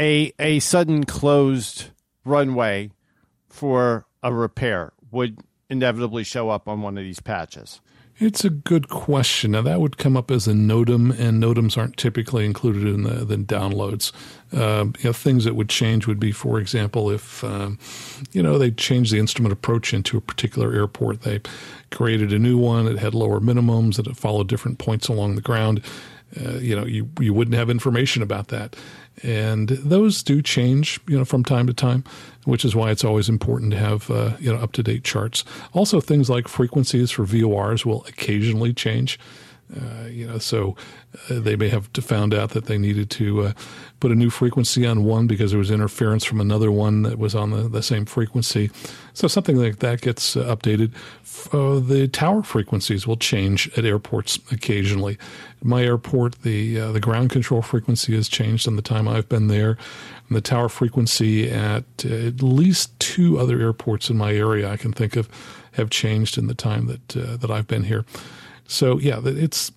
a sudden closed runway for a repair would inevitably show up on one of these patches. It's a good question. Now, that would come up as a NOTAM, and NOTAMs aren't typically included in the downloads. Things that would change would be, for example, if, they changed the instrument approach into a particular airport. They created a new one. It had lower minimums, and it followed different points along the ground. You wouldn't have information about that. And those do change, from time to time, which is why it's always important to have, up-to-date charts. Also, things like frequencies for VORs will occasionally change. So they may have found out that they needed to put a new frequency on one because there was interference from another one that was on the same frequency. So something like that gets updated. The tower frequencies will change at airports occasionally. At my airport, the ground control frequency has changed in the time I've been there. And the tower frequency at least 2 other airports in my area I can think of have changed in the time that I've been here. So, yeah, it's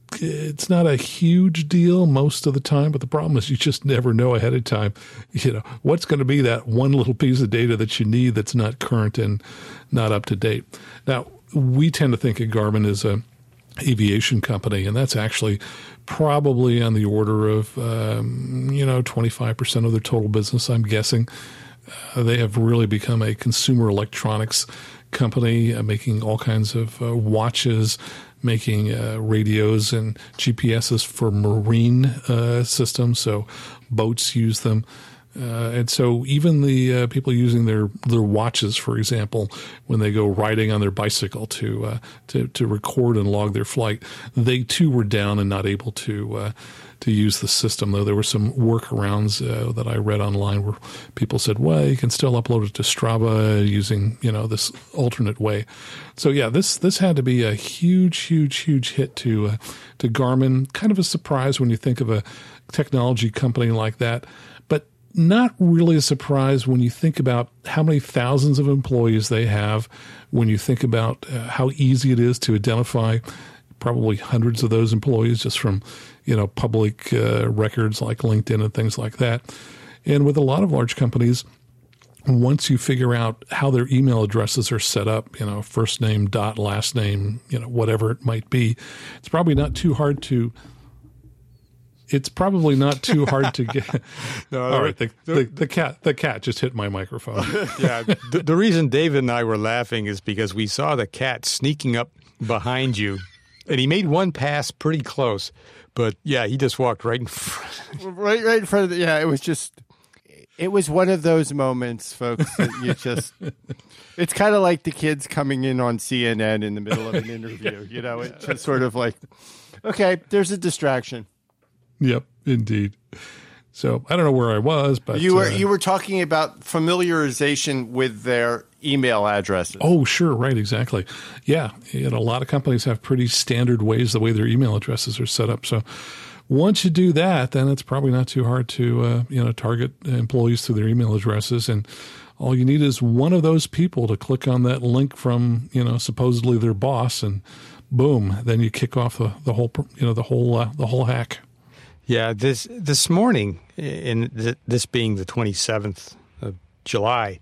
not a huge deal most of the time, but the problem is you just never know ahead of time, what's going to be that one little piece of data that you need that's not current and not up to date. Now, we tend to think of Garmin as a aviation company, and that's actually probably on the order of, 25% of their total business, I'm guessing. They have really become a consumer electronics company, making all kinds of watches, making radios and GPSs for marine systems, so boats use them. And so even the people using their watches, for example, when they go riding on their bicycle to record and log their flight, they too were down and not able to use the system. Though there were some workarounds that I read online where people said, well, you can still upload it to Strava using this alternate way. So yeah, this had to be a huge hit to Garmin. Kind of a surprise when you think of a technology company like that. Not really a surprise when you think about how many thousands of employees they have, when you think about how easy it is to identify probably hundreds of those employees just from, public records like LinkedIn and things like that. And with a lot of large companies, once you figure out how their email addresses are set up, first name, dot, last name, whatever it might be, it's probably not too hard to get. No, all right, the cat just hit my microphone. Yeah, the reason David and I were laughing is because we saw the cat sneaking up behind you, and he made one pass pretty close, but yeah, he just walked right in front. Right in front of the. Yeah, it was one of those moments, folks, that you just. It's kind of like the kids coming in on CNN in the middle of an interview. It's just sort of like, okay, there's a distraction. Yep, indeed. So I don't know where I was, but you were talking about familiarization with their email addresses. Oh, sure, right, exactly. Yeah, a lot of companies have pretty standard ways the way their email addresses are set up. So once you do that, then it's probably not too hard to target employees through their email addresses, and all you need is one of those people to click on that link from supposedly their boss, and boom, then you kick off the whole hack. Yeah, this morning, this being the 27th of July,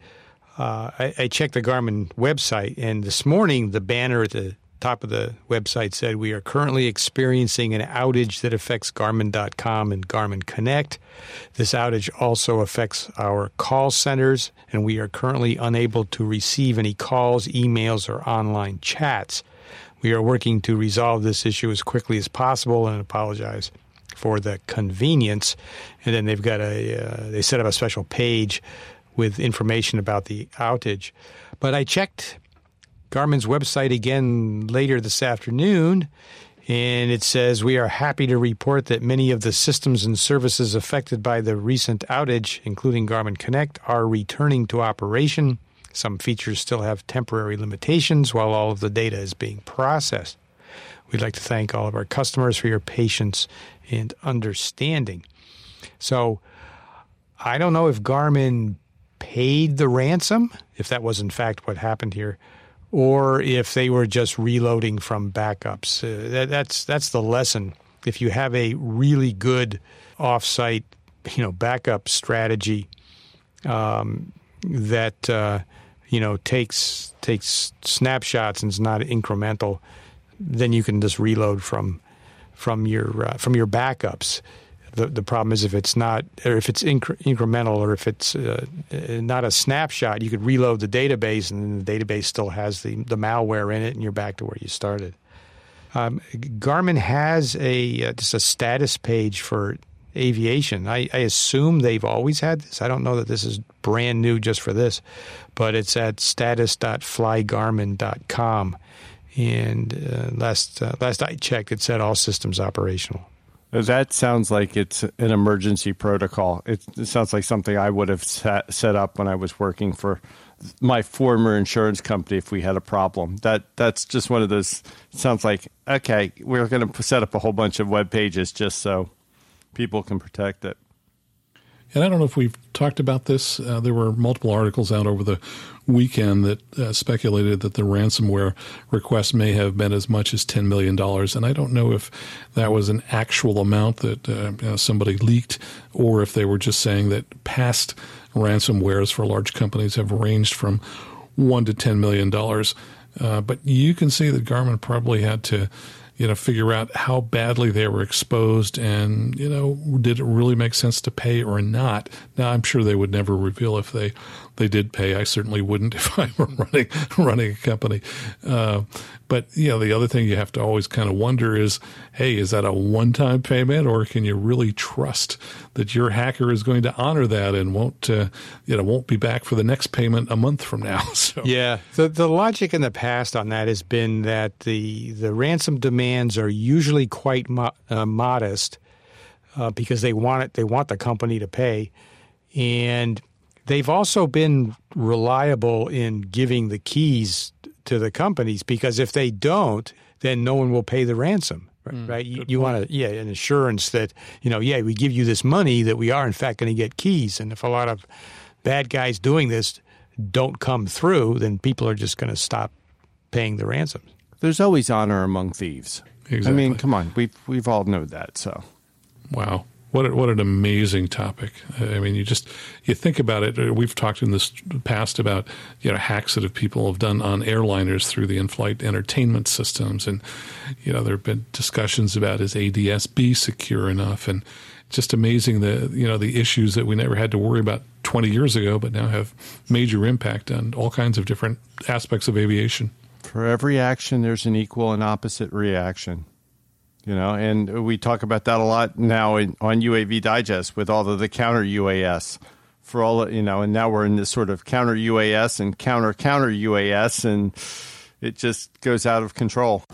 I checked the Garmin website, and this morning the banner at the top of the website said, we are currently experiencing an outage that affects Garmin.com and Garmin Connect. This outage also affects our call centers, and we are currently unable to receive any calls, emails, or online chats. We are working to resolve this issue as quickly as possible and apologize for the convenience. And then they've got they set up a special page with information about the outage. But I checked Garmin's website again later this afternoon, and it says, we are happy to report that many of the systems and services affected by the recent outage, including Garmin Connect, are returning to operation. Some features still have temporary limitations while all of the data is being processed. We'd like to thank all of our customers for your patience and understanding. So I don't know if Garmin paid the ransom, if that was in fact what happened here, or if they were just reloading from backups. That's the lesson. If you have a really good offsite, backup strategy that takes snapshots and is not incremental, then you can just reload from your backups. The problem is if it's not, or if it's incremental, or if it's not a snapshot, you could reload the database, and then the database still has the malware in it, and you're back to where you started. Garmin has just a status page for aviation. I assume they've always had this. I don't know that this is brand new just for this, but it's at status.flygarmin.com. And last I checked, it said all systems operational. That sounds like it's an emergency protocol. It sounds like something I would have set up when I was working for my former insurance company if we had a problem. That's just one of those. It sounds like, okay, we're going to set up a whole bunch of web pages just so people can protect it. And I don't know if we've talked about this. There were multiple articles out over the weekend that speculated that the ransomware request may have been as much as $10 million. And I don't know if that was an actual amount that somebody leaked, or if they were just saying that past ransomwares for large companies have ranged from $1 to $10 million. But you can see that Garmin probably had to figure out how badly they were exposed and, did it really make sense to pay or not? Now, I'm sure they would never reveal if they did pay. I certainly wouldn't if I were running a company. But, the other thing you have to always kind of wonder is, hey, is that a one-time payment, or can you really trust that your hacker is going to honor that and won't be back for the next payment a month from now? So. Yeah. The logic in the past on that has been that the ransom demands are usually quite modest because they want the company to pay. And they've also been reliable in giving the keys to the companies, because if they don't, then no one will pay the ransom, right? You want an assurance that, we give you this money that we are in fact going to get keys. And if a lot of bad guys doing this don't come through, then people are just going to stop paying the ransoms. There's always honor among thieves. Exactly. I mean, come on, we've all known that. So, wow. What an amazing topic. I mean, you think about it. We've talked in this past about, hacks that people have done on airliners through the in-flight entertainment systems. And, there have been discussions about, is ADS-B secure enough? And just amazing the issues that we never had to worry about 20 years ago, but now have major impact on all kinds of different aspects of aviation. For every action, there's an equal and opposite reaction. And we talk about that a lot now on UAV Digest with all of the counter UAS for all, and now we're in this sort of counter UAS and counter UAS, and it just goes out of control.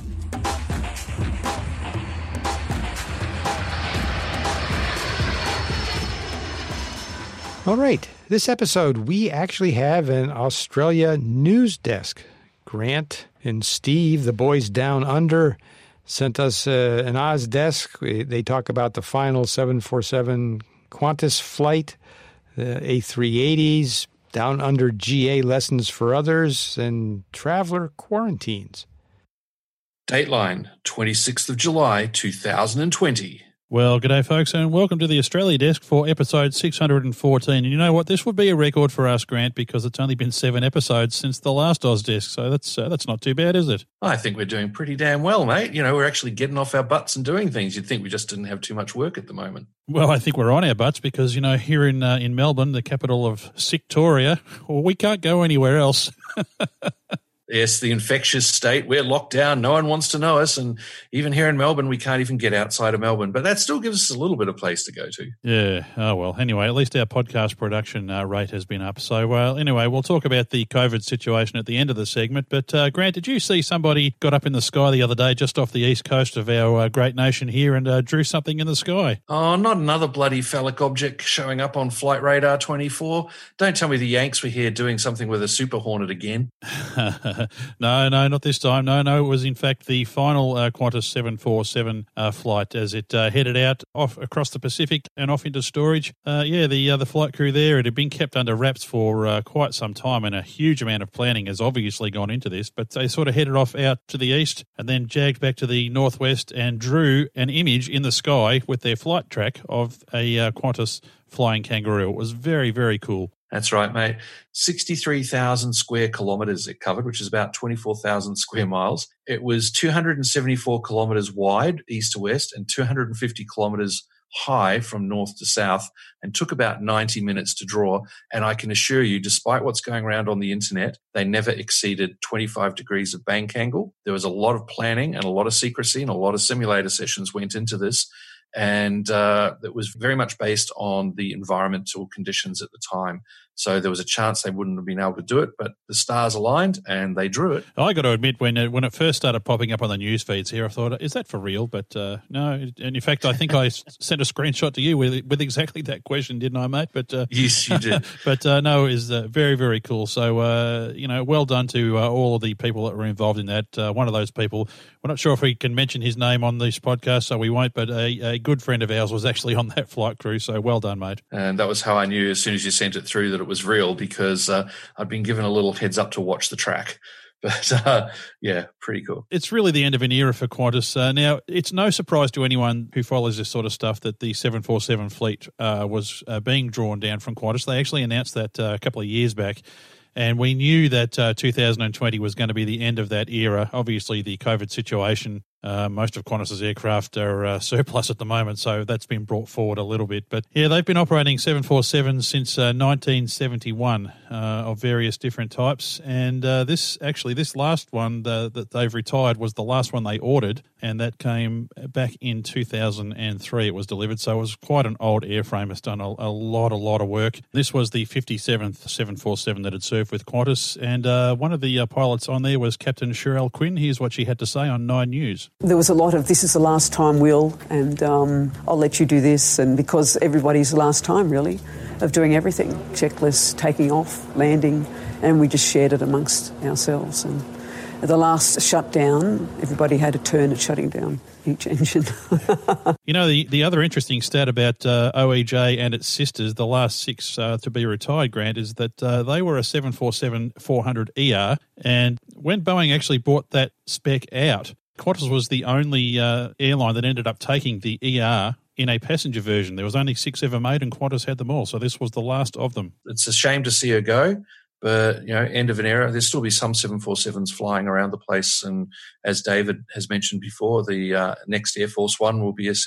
All right. This episode, we actually have an Australia news desk. Grant and Steve, the boys down under, sent us an Oz desk. They talk about the final 747 Qantas flight, the A380s, down under GA lessons for others, and traveler quarantines. Dateline, 26th of July, 2020. Well, g'day, folks, and welcome to the Australia Desk for episode 614. And you know what? This would be a record for us, Grant, because it's only been 7 episodes since the last Oz Desk, so that's not too bad, is it? I think we're doing pretty damn well, mate. We're actually getting off our butts and doing things. You'd think we just didn't have too much work at the moment. Well, I think we're on our butts because, here in Melbourne, the capital of Victoria, we can't go anywhere else. Yes, the infectious state. We're locked down. No one wants to know us. And even here in Melbourne, we can't even get outside of Melbourne. But that still gives us a little bit of place to go to. Yeah. Oh, well, anyway, at least our podcast production rate has been up. So, anyway, we'll talk about the COVID situation at the end of the segment. But, Grant, did you see somebody got up in the sky the other day just off the east coast of our great nation here and drew something in the sky? Oh, not another bloody phallic object showing up on Flight Radar 24. Don't tell me the Yanks were here doing something with a Super Hornet again. No, not this time. No, it was in fact the final Qantas 747 flight as it headed out off across the Pacific and off into storage. The flight crew there, it had been kept under wraps for quite some time, and a huge amount of planning has obviously gone into this, but they sort of headed off out to the east and then jagged back to the northwest and drew an image in the sky with their flight track of a Qantas flying Kangaroo. It was very, very cool. That's right, mate. 63,000 square kilometres it covered, which is about 24,000 square miles. It was 274 kilometres wide, east to west, and 250 kilometres high from north to south, and took about 90 minutes to draw. And I can assure you, despite what's going around on the internet, they never exceeded 25 degrees of bank angle. There was a lot of planning and a lot of secrecy, and a lot of simulator sessions went into this. And it was very much based on the environmental conditions at the time. So there was a chance they wouldn't have been able to do it, but the stars aligned and they drew it. I got to admit, when it first started popping up on the news feeds here, I thought, is that for real? But no, and in fact, I think I sent a screenshot to you with exactly that question, didn't I, mate? But yes, you did. But no, it is very, very cool. So, well done to all of the people that were involved in that. One of those people, we're not sure if we can mention his name on this podcast, so we won't, but a good friend of ours was actually on that flight crew, so well done, mate. And that was how I knew as soon as you sent it through that it was real, because I'd been given a little heads up to watch the track. But yeah, pretty cool. It's really the end of an era for Qantas. Now, it's no surprise to anyone who follows this sort of stuff that the 747 fleet was being drawn down from Qantas. They actually announced that a couple of years back. And we knew that 2020 was going to be the end of that era. Obviously, the COVID situation, most of Qantas's aircraft are surplus at the moment, so that's been brought forward a little bit. But yeah, they've been operating 747 since 1971 of various different types. And this last one that they've retired was the last one they ordered, and that came back in 2003. It was delivered, so it was quite an old airframe. It's done a lot of work. This was the 57th 747 that had served with Qantas, and one of the pilots on there was Captain Sherelle Quinn. Here's what she had to say on 9 News. There was a lot of, this is the last time, Will, and I'll let you do this, and because everybody's the last time, really, of doing everything. Checklists, taking off, landing, and we just shared it amongst ourselves. And at the last shutdown, everybody had a turn at shutting down each engine. You know, the other interesting stat about OEJ and its sisters, the last 6 to be retired, Grant, is that they were a 747-400ER, and when Boeing actually bought that spec out, Qantas was the only airline that ended up taking the ER in a passenger version. There was only 6 ever made, and Qantas had them all, so this was the last of them. It's a shame to see her go. But, end of an era. There'll still be some 747s flying around the place. And as David has mentioned before, the next Air Force One will be a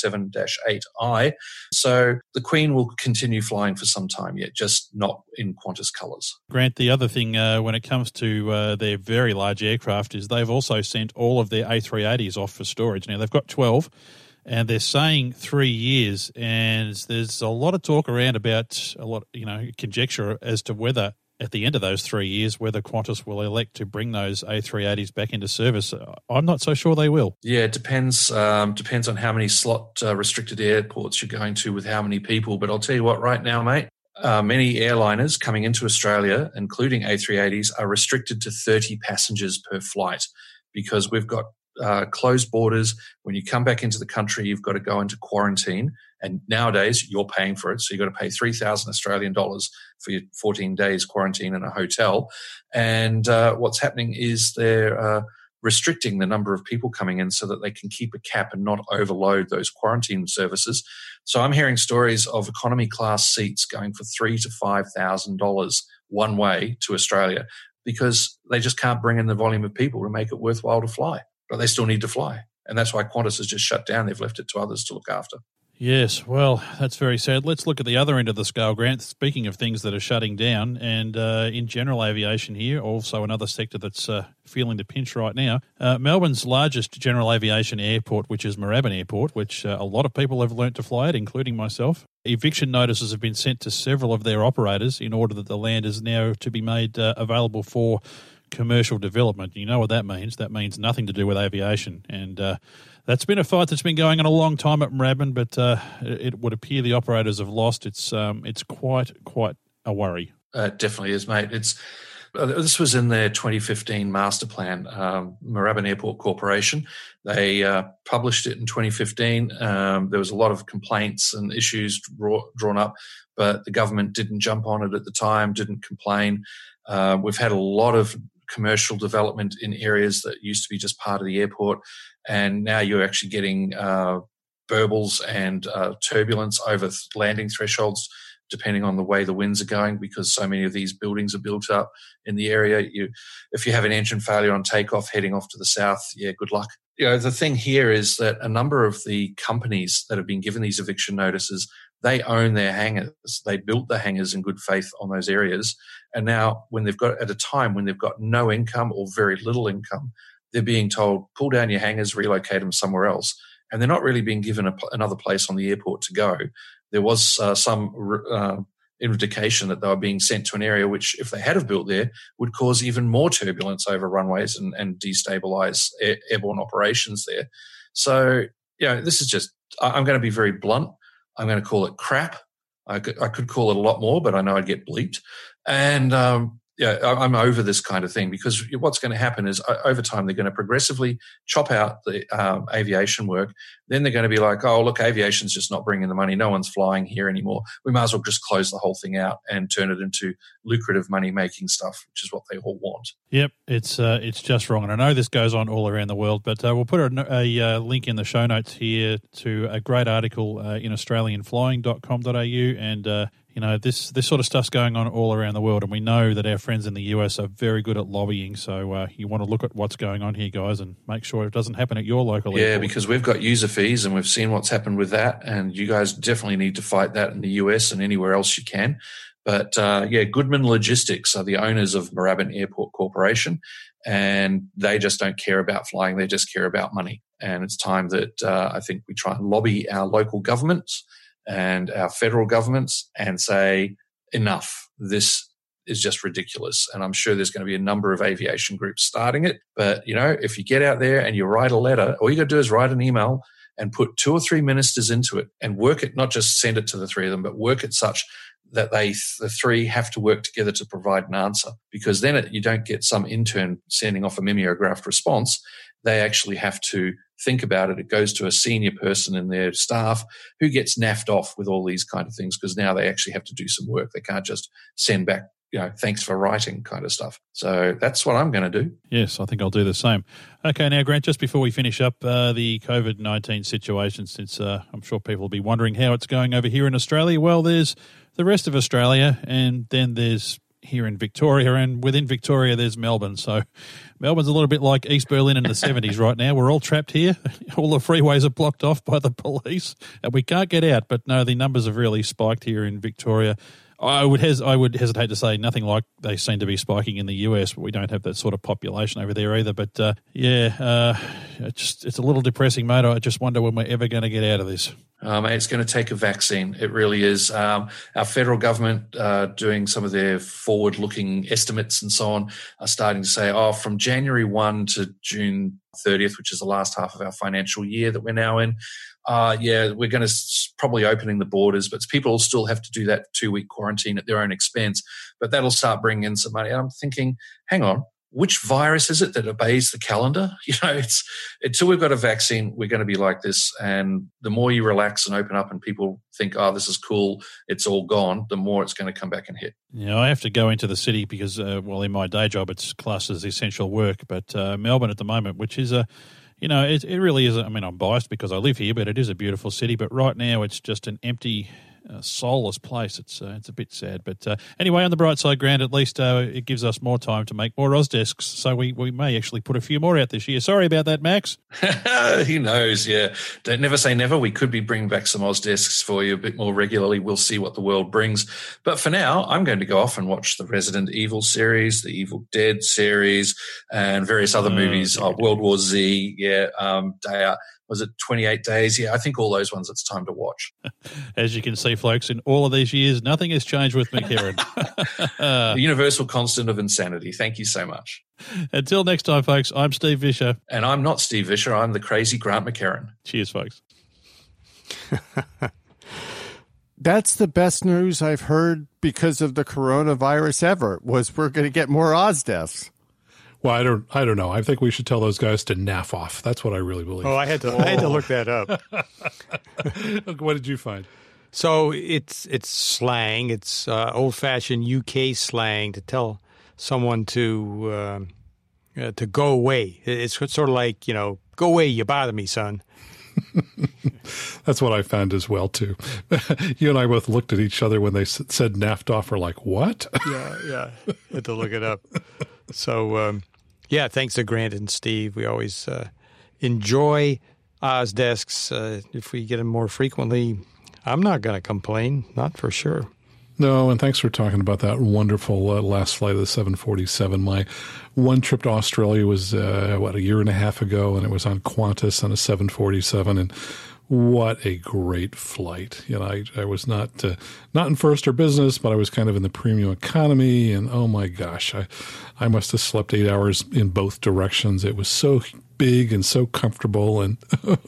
747-8I. So the Queen will continue flying for some time yet, just not in Qantas colours. Grant, the other thing when it comes to their very large aircraft is they've also sent all of their A380s off for storage. Now, they've got 12. And they're saying 3 years. And there's a lot of talk around about conjecture as to whether at the end of those 3 years, whether Qantas will elect to bring those A380s back into service. I'm not so sure they will. Yeah, it depends. Depends on how many slot restricted airports you're going to with how many people. But I'll tell you what, right now, mate, many airliners coming into Australia, including A380s, are restricted to 30 passengers per flight because we've got closed borders. When you come back into the country, you've got to go into quarantine. And nowadays, you're paying for it. So you've got to pay 3,000 Australian dollars for your 14 days quarantine in a hotel. And what's happening is they're restricting the number of people coming in so that they can keep a cap and not overload those quarantine services. So I'm hearing stories of economy class seats going for $3,000 to $5,000 one way to Australia because they just can't bring in the volume of people to make it worthwhile to fly. But they still need to fly. And that's why Qantas has just shut down. They've left it to others to look after. Yes, well, that's very sad. Let's look at the other end of the scale, Grant. Speaking of things that are shutting down, and in general aviation here, also another sector that's feeling the pinch right now, Melbourne's largest general aviation airport, which is Moorabbin Airport, which a lot of people have learnt to fly at, including myself. Eviction notices have been sent to several of their operators in order that the land is now to be made available for commercial development. You know what that means. That means nothing to do with aviation. And that's been a fight that's been going on a long time at Moorabbin, but it would appear the operators have lost. It's quite a worry. It definitely is, mate. This was in their 2015 master plan, Moorabbin Airport Corporation. They published it in 2015. There was a lot of complaints and issues drawn up, but the government didn't jump on it at the time, didn't complain. We've had a lot of commercial development in areas that used to be just part of the airport, and now you're actually getting burbles and turbulence over landing thresholds depending on the way the winds are going, because so many of these buildings are built up in the area. If you have an engine failure on takeoff heading off to the south, good luck. The thing here is that a number of the companies that have been given these eviction notices, they own their hangars. They built the hangars in good faith on those areas. And now at a time when they've got no income or very little income, they're being told, pull down your hangars, relocate them somewhere else. And they're not really being given another place on the airport to go. There was some indication that they were being sent to an area which, if they had have built there, would cause even more turbulence over runways and destabilize airborne operations there. So, this is just, I'm going to be very blunt. I'm going to call it crap. I could call it a lot more, but I know I'd get bleeped. And I'm over this kind of thing, because what's going to happen is over time they're going to progressively chop out the aviation work. Then they're going to be like, oh, look, aviation's just not bringing the money. No one's flying here anymore. We might as well just close the whole thing out and turn it into lucrative money-making stuff, which is what they all want. Yep, it's just wrong. And I know this goes on all around the world, but we'll put a link in the show notes here to a great article in australianflying.com.au, and this sort of stuff's going on all around the world, and we know that our friends in the US are very good at lobbying. So you want to look at what's going on here, guys, and make sure it doesn't happen at your local airport. Because we've got user fees, and we've seen what's happened with that, and you guys definitely need to fight that in the US and anywhere else you can. But Goodman Logistics are the owners of Moorabbin Airport Corporation, and they just don't care about flying; they just care about money. And it's time that I think we try and lobby our local governments and our federal governments and say, enough, this is just ridiculous. And I'm sure there's going to be a number of aviation groups starting it. But, if you get out there and you write a letter, all you got to do is write an email and put 2 or 3 ministers into it and work it, not just send it to the three of them, but work it such that the three have to work together to provide an answer. Because then you don't get some intern sending off a mimeographed response. They actually have to think about it. It goes to a senior person in their staff who gets naffed off with all these kind of things, because now they actually have to do some work. They can't just send back, thanks for writing kind of stuff. So that's what I'm going to do. Yes, I think I'll do the same. Okay, now, Grant, just before we finish up the COVID-19 situation, since I'm sure people will be wondering how it's going over here in Australia. Well, there's the rest of Australia, and then there's here in Victoria, and within Victoria there's Melbourne. So Melbourne's a little bit like East Berlin in the 70s right now. We're all trapped here. All the freeways are blocked off by the police and we can't get out. But no, the numbers have really spiked here in Victoria. I would hesitate to say nothing like they seem to be spiking in the US, but we don't have that sort of population over there either. But it's a little depressing, mate. I just wonder when we're ever going to get out of this. It's going to take a vaccine. It really is. Our federal government, doing some of their forward-looking estimates and so on, are starting to say, from January 1 to June 30th, which is the last half of our financial year that we're now in, we're going to probably opening the borders, but people will still have to do that 2-week quarantine at their own expense. But that'll start bringing in some money. And I'm thinking, hang on, which virus is it that obeys the calendar? It's until we've got a vaccine, we're going to be like this. And the more you relax and open up and people think, this is cool, it's all gone, the more it's going to come back and hit. Yeah, I have to go into the city because, in my day job, it's classed as essential work. But Melbourne at the moment, which is it really is. I'm biased because I live here, but it is a beautiful city. But right now, it's just an empty, soulless place. It's a bit sad. But anyway, on the bright side, Grant, at least it gives us more time to make more Ausdesks. So we may actually put a few more out this year. Sorry about that, Max. Who knows? Yeah, don't never say never. We could be bringing back some Ausdesks for you a bit more regularly. We'll see what the world brings. But for now, I'm going to go off and watch the Resident Evil series, the Evil Dead series, and various other movies. World War Z. Yeah, was it 28 Days? Yeah, I think all those ones it's time to watch. As you can see, folks, in all of these years, nothing has changed with McHerron. The universal constant of insanity. Thank you so much. Until next time, folks, I'm Steve Vischer. And I'm not Steve Vischer. I'm the crazy Grant McHerron. Cheers, folks. That's the best news I've heard because of the coronavirus ever, was we're going to get more Ausdesks. Well, I don't know. I think we should tell those guys to naff off. That's what I really believe. I had to look that up. What did you find? So it's slang. It's old-fashioned UK slang to tell someone to go away. It's sort of like, go away, you bother me, son. That's what I found as well, too. You and I both looked at each other when they said NAFTA. We're like, what? Yeah. Had to look it up. So, thanks to Grant and Steve. We always enjoy Oz Desks. If we get them more frequently, I'm not going to complain, not for sure. No, and thanks for talking about that wonderful last flight of the 747. My one trip to Australia was, a year and a half ago, and it was on Qantas on a 747, and what a great flight. I was not in first or business, but I was kind of in the premium economy, and oh my gosh, I must have slept 8 hours in both directions. It was so big and so comfortable, and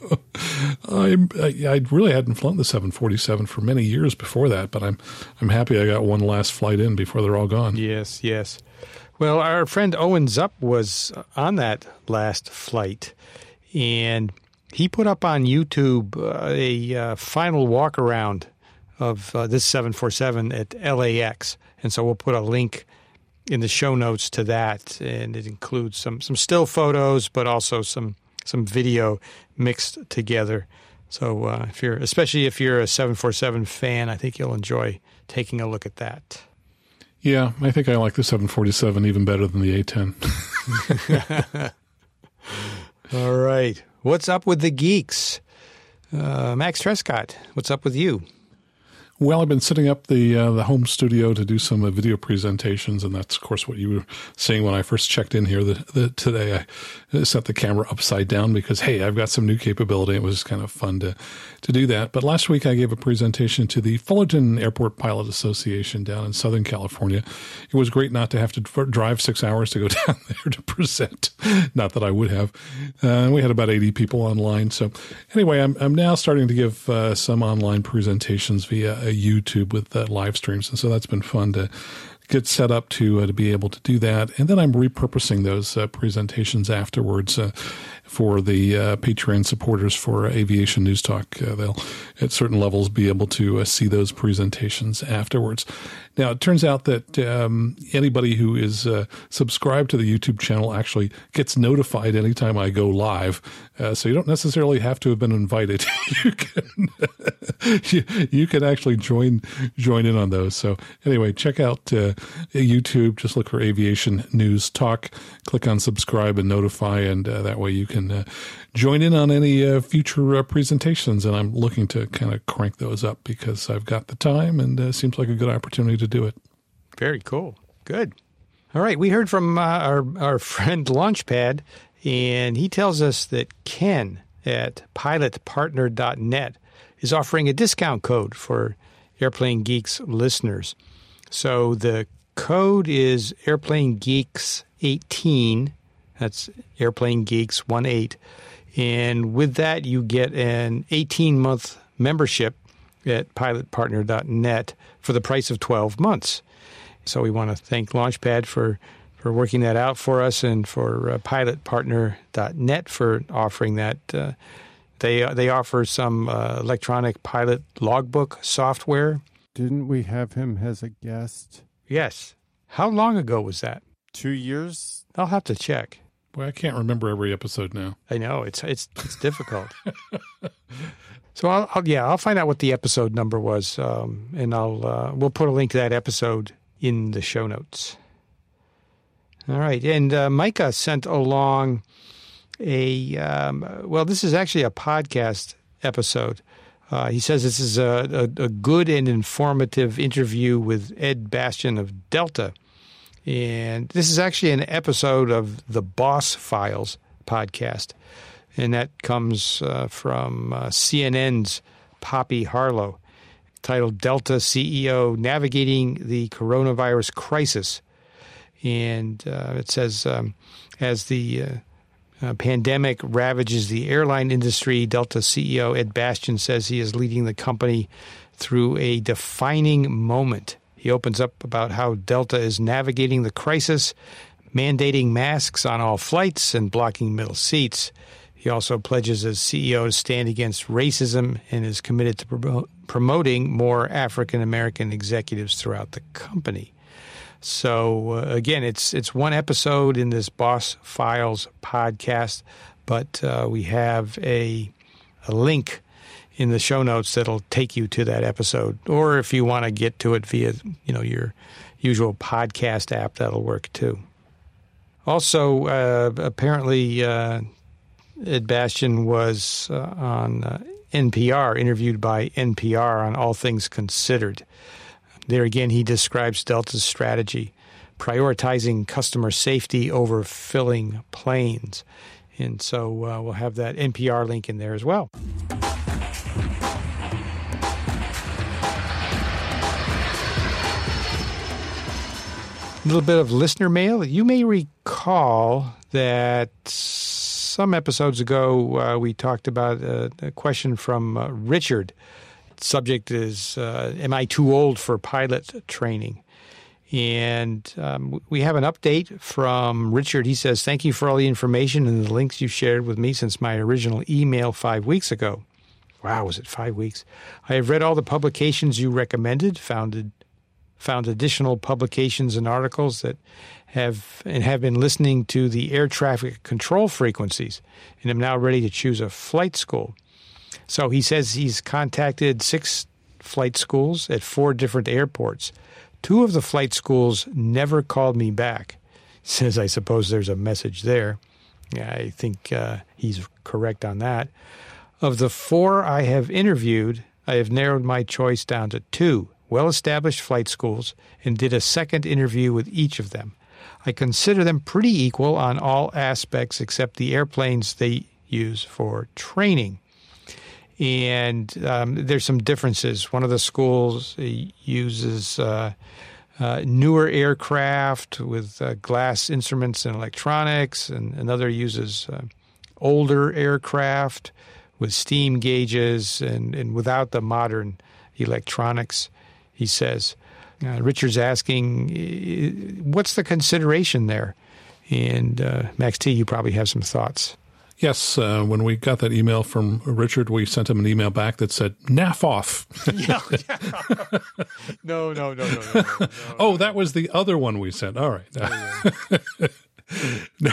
I really hadn't flown the 747 for many years before that, but I'm happy I got one last flight in before they're all gone. Yes. Well, our friend Owen Zupp was on that last flight, and he put up on YouTube a final walk around of this 747 at LAX, and so we'll put a link in the show notes to that, and it includes some still photos, but also some video mixed together. So especially if you're a 747 fan, I think you'll enjoy taking a look at that. Yeah, I think I like the 747 even better than the A10. All right. What's up with the geeks? Max Trescott, what's up with you? Well, I've been setting up the home studio to do some video presentations, and that's, of course, what you were seeing when I first checked in here today. I set the camera upside down because, hey, I've got some new capability. It was kind of fun to do that. But last week I gave a presentation to the Fullerton Airport Pilot Association down in Southern California. It was great not to have to drive 6 hours to go down there to present. Not that I would have. We had about 80 people online. So anyway, I'm now starting to give some online presentations via YouTube with live streams, and so that's been fun to get set up to be able to do that. And then I'm repurposing those presentations afterwards for the Patreon supporters for Aviation News Talk. They'll, at certain levels, be able to see those presentations afterwards. Now, it turns out that anybody who is subscribed to the YouTube channel actually gets notified anytime I go live. So you don't necessarily have to have been invited. You can actually join in on those. So anyway, check out YouTube. Just look for Aviation News Talk. Click on subscribe and notify, and that way you can join in on any future presentations. And I'm looking to kind of crank those up because I've got the time, and it seems like a good opportunity to do it. Very cool. Good. All right. We heard from our friend Launchpad, and he tells us that Ken at pilotpartner.net is offering a discount code for Airplane Geeks listeners. So the code is Airplane Geeks 18. That's Airplane Geeks 18. And with that, you get an 18-month membership at pilotpartner.net for the price of 12 months. So we want to thank Launchpad for working that out for us, and for pilotpartner.net for offering that. They offer some electronic pilot logbook software. Didn't we have him as a guest? Yes. How long ago was that? 2 years? I'll have to check. Boy, I can't remember every episode now. I know it's difficult. So I'll find out what the episode number was, and we'll put a link to that episode in the show notes. All right, and Micah sent along this is actually a podcast episode. He says this is a good and informative interview with Ed Bastian of Delta. And this is actually an episode of the Boss Files podcast. And that comes from CNN's Poppy Harlow, titled Delta CEO Navigating the Coronavirus Crisis. And it says, as the pandemic ravages the airline industry, Delta CEO Ed Bastian says he is leading the company through a defining moment. He opens up about how Delta is navigating the crisis, mandating masks on all flights and blocking middle seats. He also pledges as CEO to stand against racism and is committed to promoting more African-American executives throughout the company. So, again, it's one episode in this Boss Files podcast, but we have a link in the show notes that'll take you to that episode. Or if you want to get to it via, your usual podcast app, that'll work too. Also, apparently, Ed Bastian was on NPR, interviewed by NPR on All Things Considered. There again, he describes Delta's strategy, prioritizing customer safety over filling planes. And so we'll have that NPR link in there as well. A little bit of listener mail. You may recall that some episodes ago we talked about a question from Richard. Subject is, am I too old for pilot training? And we have an update from Richard. He says, thank you for all the information and the links you shared with me since my original email 5 weeks ago. Wow, was it 5 weeks? I have read all the publications you recommended, found additional publications and articles that have been listening to the air traffic control frequencies, and am now ready to choose a flight school. So he says he's contacted 6 flight schools at 4 different airports. 2 of the flight schools never called me back. He says, I suppose there's a message there. Yeah, I think he's correct on that. Of the 4 I have interviewed, I have narrowed my choice down to 2 well-established flight schools and did a second interview with each of them. I consider them pretty equal on all aspects except the airplanes they use for training. And there's some differences. One of the schools uses newer aircraft with glass instruments and electronics, and another uses older aircraft with steam gauges and without the modern electronics, he says. Richard's asking, what's the consideration there? And Max T., you probably have some thoughts. Yes, when we got that email from Richard, we sent him an email back that said, "Naff off." Yeah. No. Oh, that was the other one we sent. All right. No.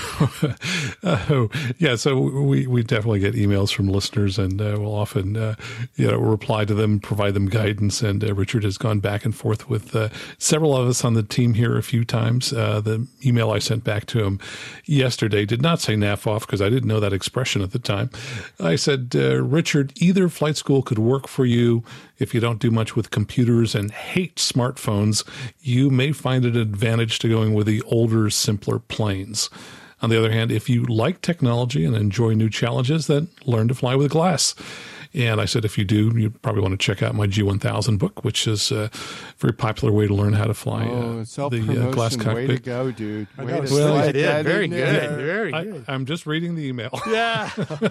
Yeah, so we definitely get emails from listeners, and we'll often reply to them, provide them guidance. And Richard has gone back and forth with several of us on the team here a few times. The email I sent back to him yesterday did not say "naff off" because I didn't know that expression at the time. I said, Richard, either flight school could work for you. If you don't do much with computers and hate smartphones, you may find it an advantage to going with the older, simpler planes. On the other hand, if you like technology and enjoy new challenges, then learn to fly with glass. And I said, if you do, you probably want to check out my G1000 book, which is a very popular way to learn how to fly the glass cockpit. Way to go, dude. Very good. I'm just reading the email. Yeah.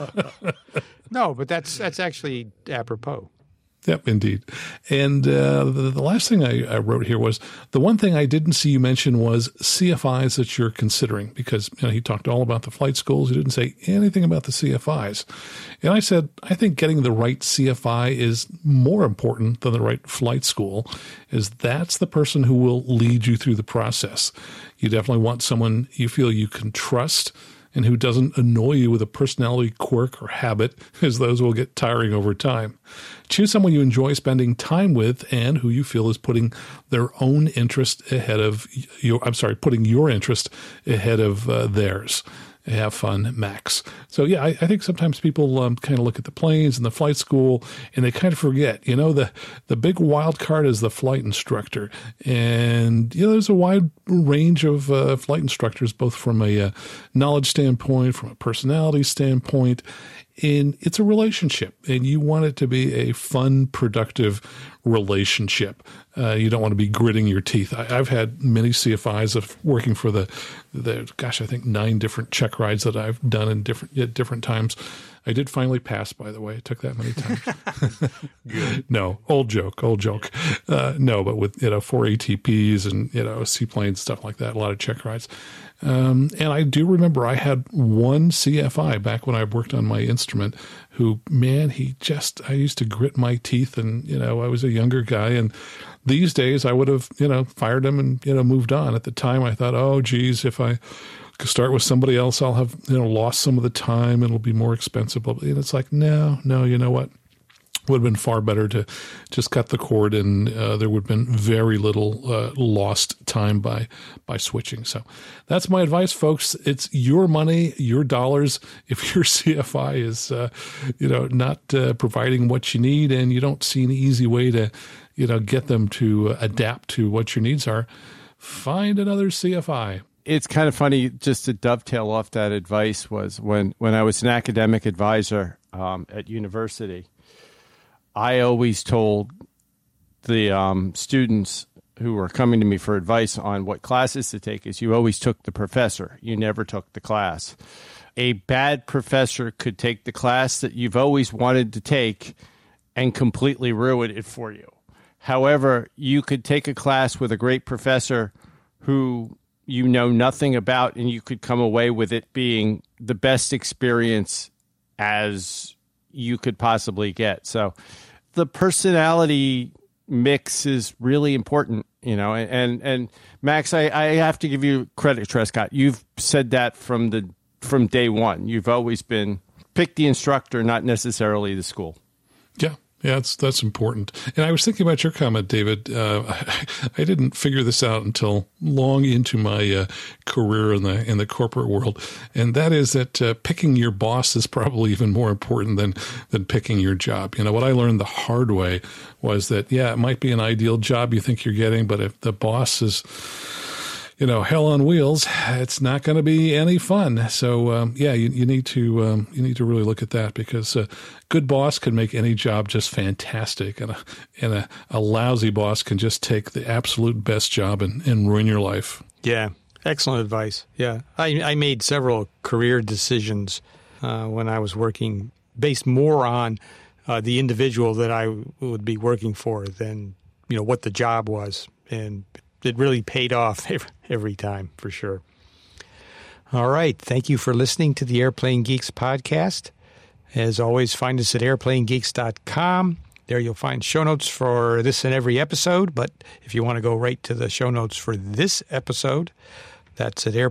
No, but that's actually apropos. Yep, indeed. And the last thing I wrote here was the one thing I didn't see you mention was CFIs that you're considering, because he talked all about the flight schools. He didn't say anything about the CFIs. And I said, I think getting the right CFI is more important than the right flight school, as that's the person who will lead you through the process. You definitely want someone you feel you can trust and who doesn't annoy you with a personality quirk or habit, as those will get tiring over time. Choose someone you enjoy spending time with and who you feel is putting their own interest ahead of putting your interest ahead of theirs. Have fun, Max. So, yeah, I think sometimes people kind of look at the planes and the flight school and they kind of forget, the big wild card is the flight instructor. And, there's a wide range of flight instructors, both from a knowledge standpoint, from a personality standpoint. And it's a relationship, and you want it to be a fun, productive relationship. You don't want to be gritting your teeth. I've had many CFIs of working for the I think 9 different check rides that I've done in different times. I did finally pass, by the way. It took that many times. Good. No, old joke. No, but with 4 ATPs and seaplanes, stuff like that, a lot of check rides. And I do remember I had one CFI back when I worked on my instrument who, man, I used to grit my teeth, and, I was a younger guy, and these days I would have, fired him and, moved on. At the time I thought, oh, geez, if I start with somebody else. I'll have, lost some of the time and it'll be more expensive. And it's like, no, you know what? Would have been far better to just cut the cord, and there would have been very little lost time by switching. So that's my advice, folks. It's your money, your dollars. If your CFI is, not providing what you need, and you don't see an easy way to, get them to adapt to what your needs are, find another CFI. It's kind of funny, just to dovetail off that advice, was when I was an academic advisor at university, I always told the students who were coming to me for advice on what classes to take is you always took the professor. You never took the class. A bad professor could take the class that you've always wanted to take and completely ruin it for you. However, you could take a class with a great professor who you know nothing about, and you could come away with it being the best experience as you could possibly get. So the personality mix is really important, and Max, I have to give you credit, Trescott. You've said that from day one. You've always been pick the instructor, not necessarily the school. Yeah, that's important. And I was thinking about your comment, David. I didn't figure this out until long into my career in the corporate world, and that is that picking your boss is probably even more important than picking your job. What I learned the hard way was that, it might be an ideal job you think you're getting, but if the boss is hell on wheels, it's not going to be any fun. So, you need to really look at that, because a good boss can make any job just fantastic, and a lousy boss can just take the absolute best job and ruin your life. Yeah, excellent advice. Yeah, I made several career decisions when I was working based more on the individual that I would be working for than what the job was, and it really paid off every time, for sure. All right. Thank you for listening to the Airplane Geeks podcast. As always, find us at airplanegeeks.com. There you'll find show notes for this and every episode. But if you want to go right to the show notes for this episode, that's at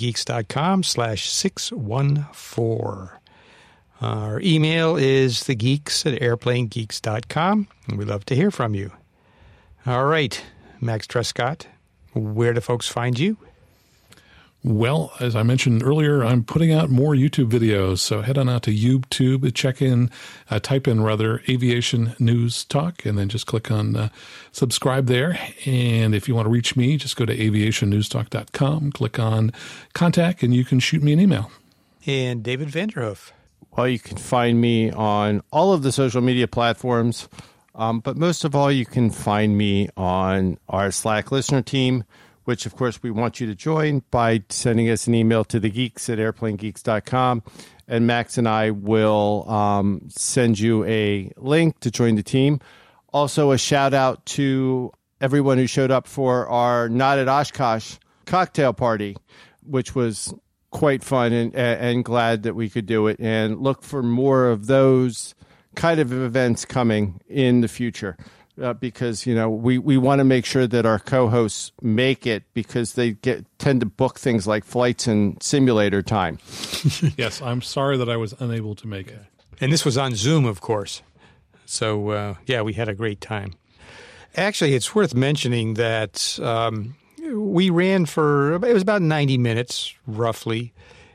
airplanegeeks.com/614. Our email is thegeeks@airplanegeeks.com. And we'd love to hear from you. All right. Max Trescott, where do folks find you? Well, as I mentioned earlier, I'm putting out more YouTube videos, so head on out to YouTube, type in Aviation News Talk, and then just click on subscribe there. And if you want to reach me, just go to aviationnewstalk.com, click on Contact, and you can shoot me an email. And David Vanderhoof. Well, you can find me on all of the social media platforms. But most of all, you can find me on our Slack listener team, which, of course, we want you to join by sending us an email to thegeeks@airplanegeeks.com. And Max and I will send you a link to join the team. Also, a shout-out to everyone who showed up for our Not at Oshkosh cocktail party, which was quite fun, and glad that we could do it. And look for more of those kind of events coming in the future, because we want to make sure that our co-hosts make it, because they tend to book things like flights and simulator time. Yes, I'm sorry that I was unable to make it. And this was on Zoom, of course. So we had a great time. Actually, it's worth mentioning that we ran it was about 90 minutes roughly,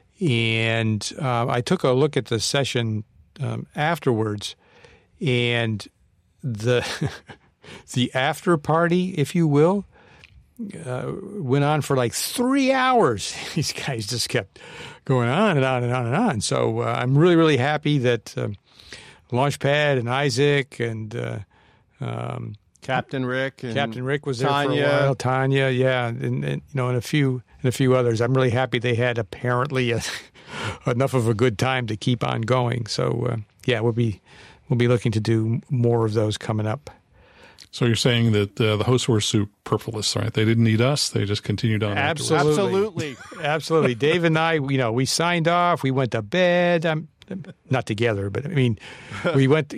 and I took a look at the session afterwards, and the after party, if you will, went on for like 3 hours. These guys just kept going on and on and on and on. So I'm really, really happy that Launchpad and Isaac and Captain Rick was there for a while. Tanya, yeah, and a few others. I'm really happy they had apparently enough of a good time to keep on going. So we'll be looking to do more of those coming up. So you're saying that the hosts were superfluous, right? They didn't need us. They just continued on. Absolutely. Dave and I, we signed off. We went to bed. Not together, but I mean, we went,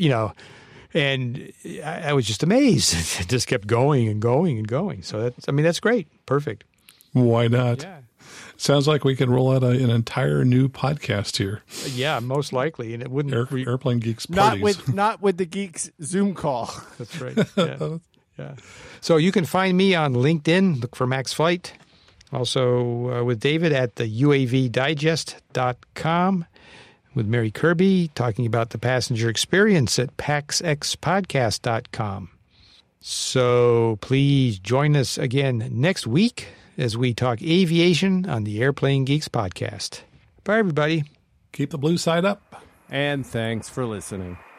and I was just amazed. It just kept going and going and going. So that's great. Perfect. Why not? Yeah. Sounds like we can roll out an entire new podcast here. Yeah, most likely, and it wouldn't. Airplane Geeks parties. Not with the Geeks Zoom call. That's right. Yeah. Yeah. So you can find me on LinkedIn. Look for Max Flight. Also with David at the UAVdigest.com. With Mary Kirby talking about the passenger experience at PaxXPodcast.com. So please join us again next week as we talk aviation on the Airplane Geeks podcast. Bye, everybody. Keep the blue side up. And thanks for listening.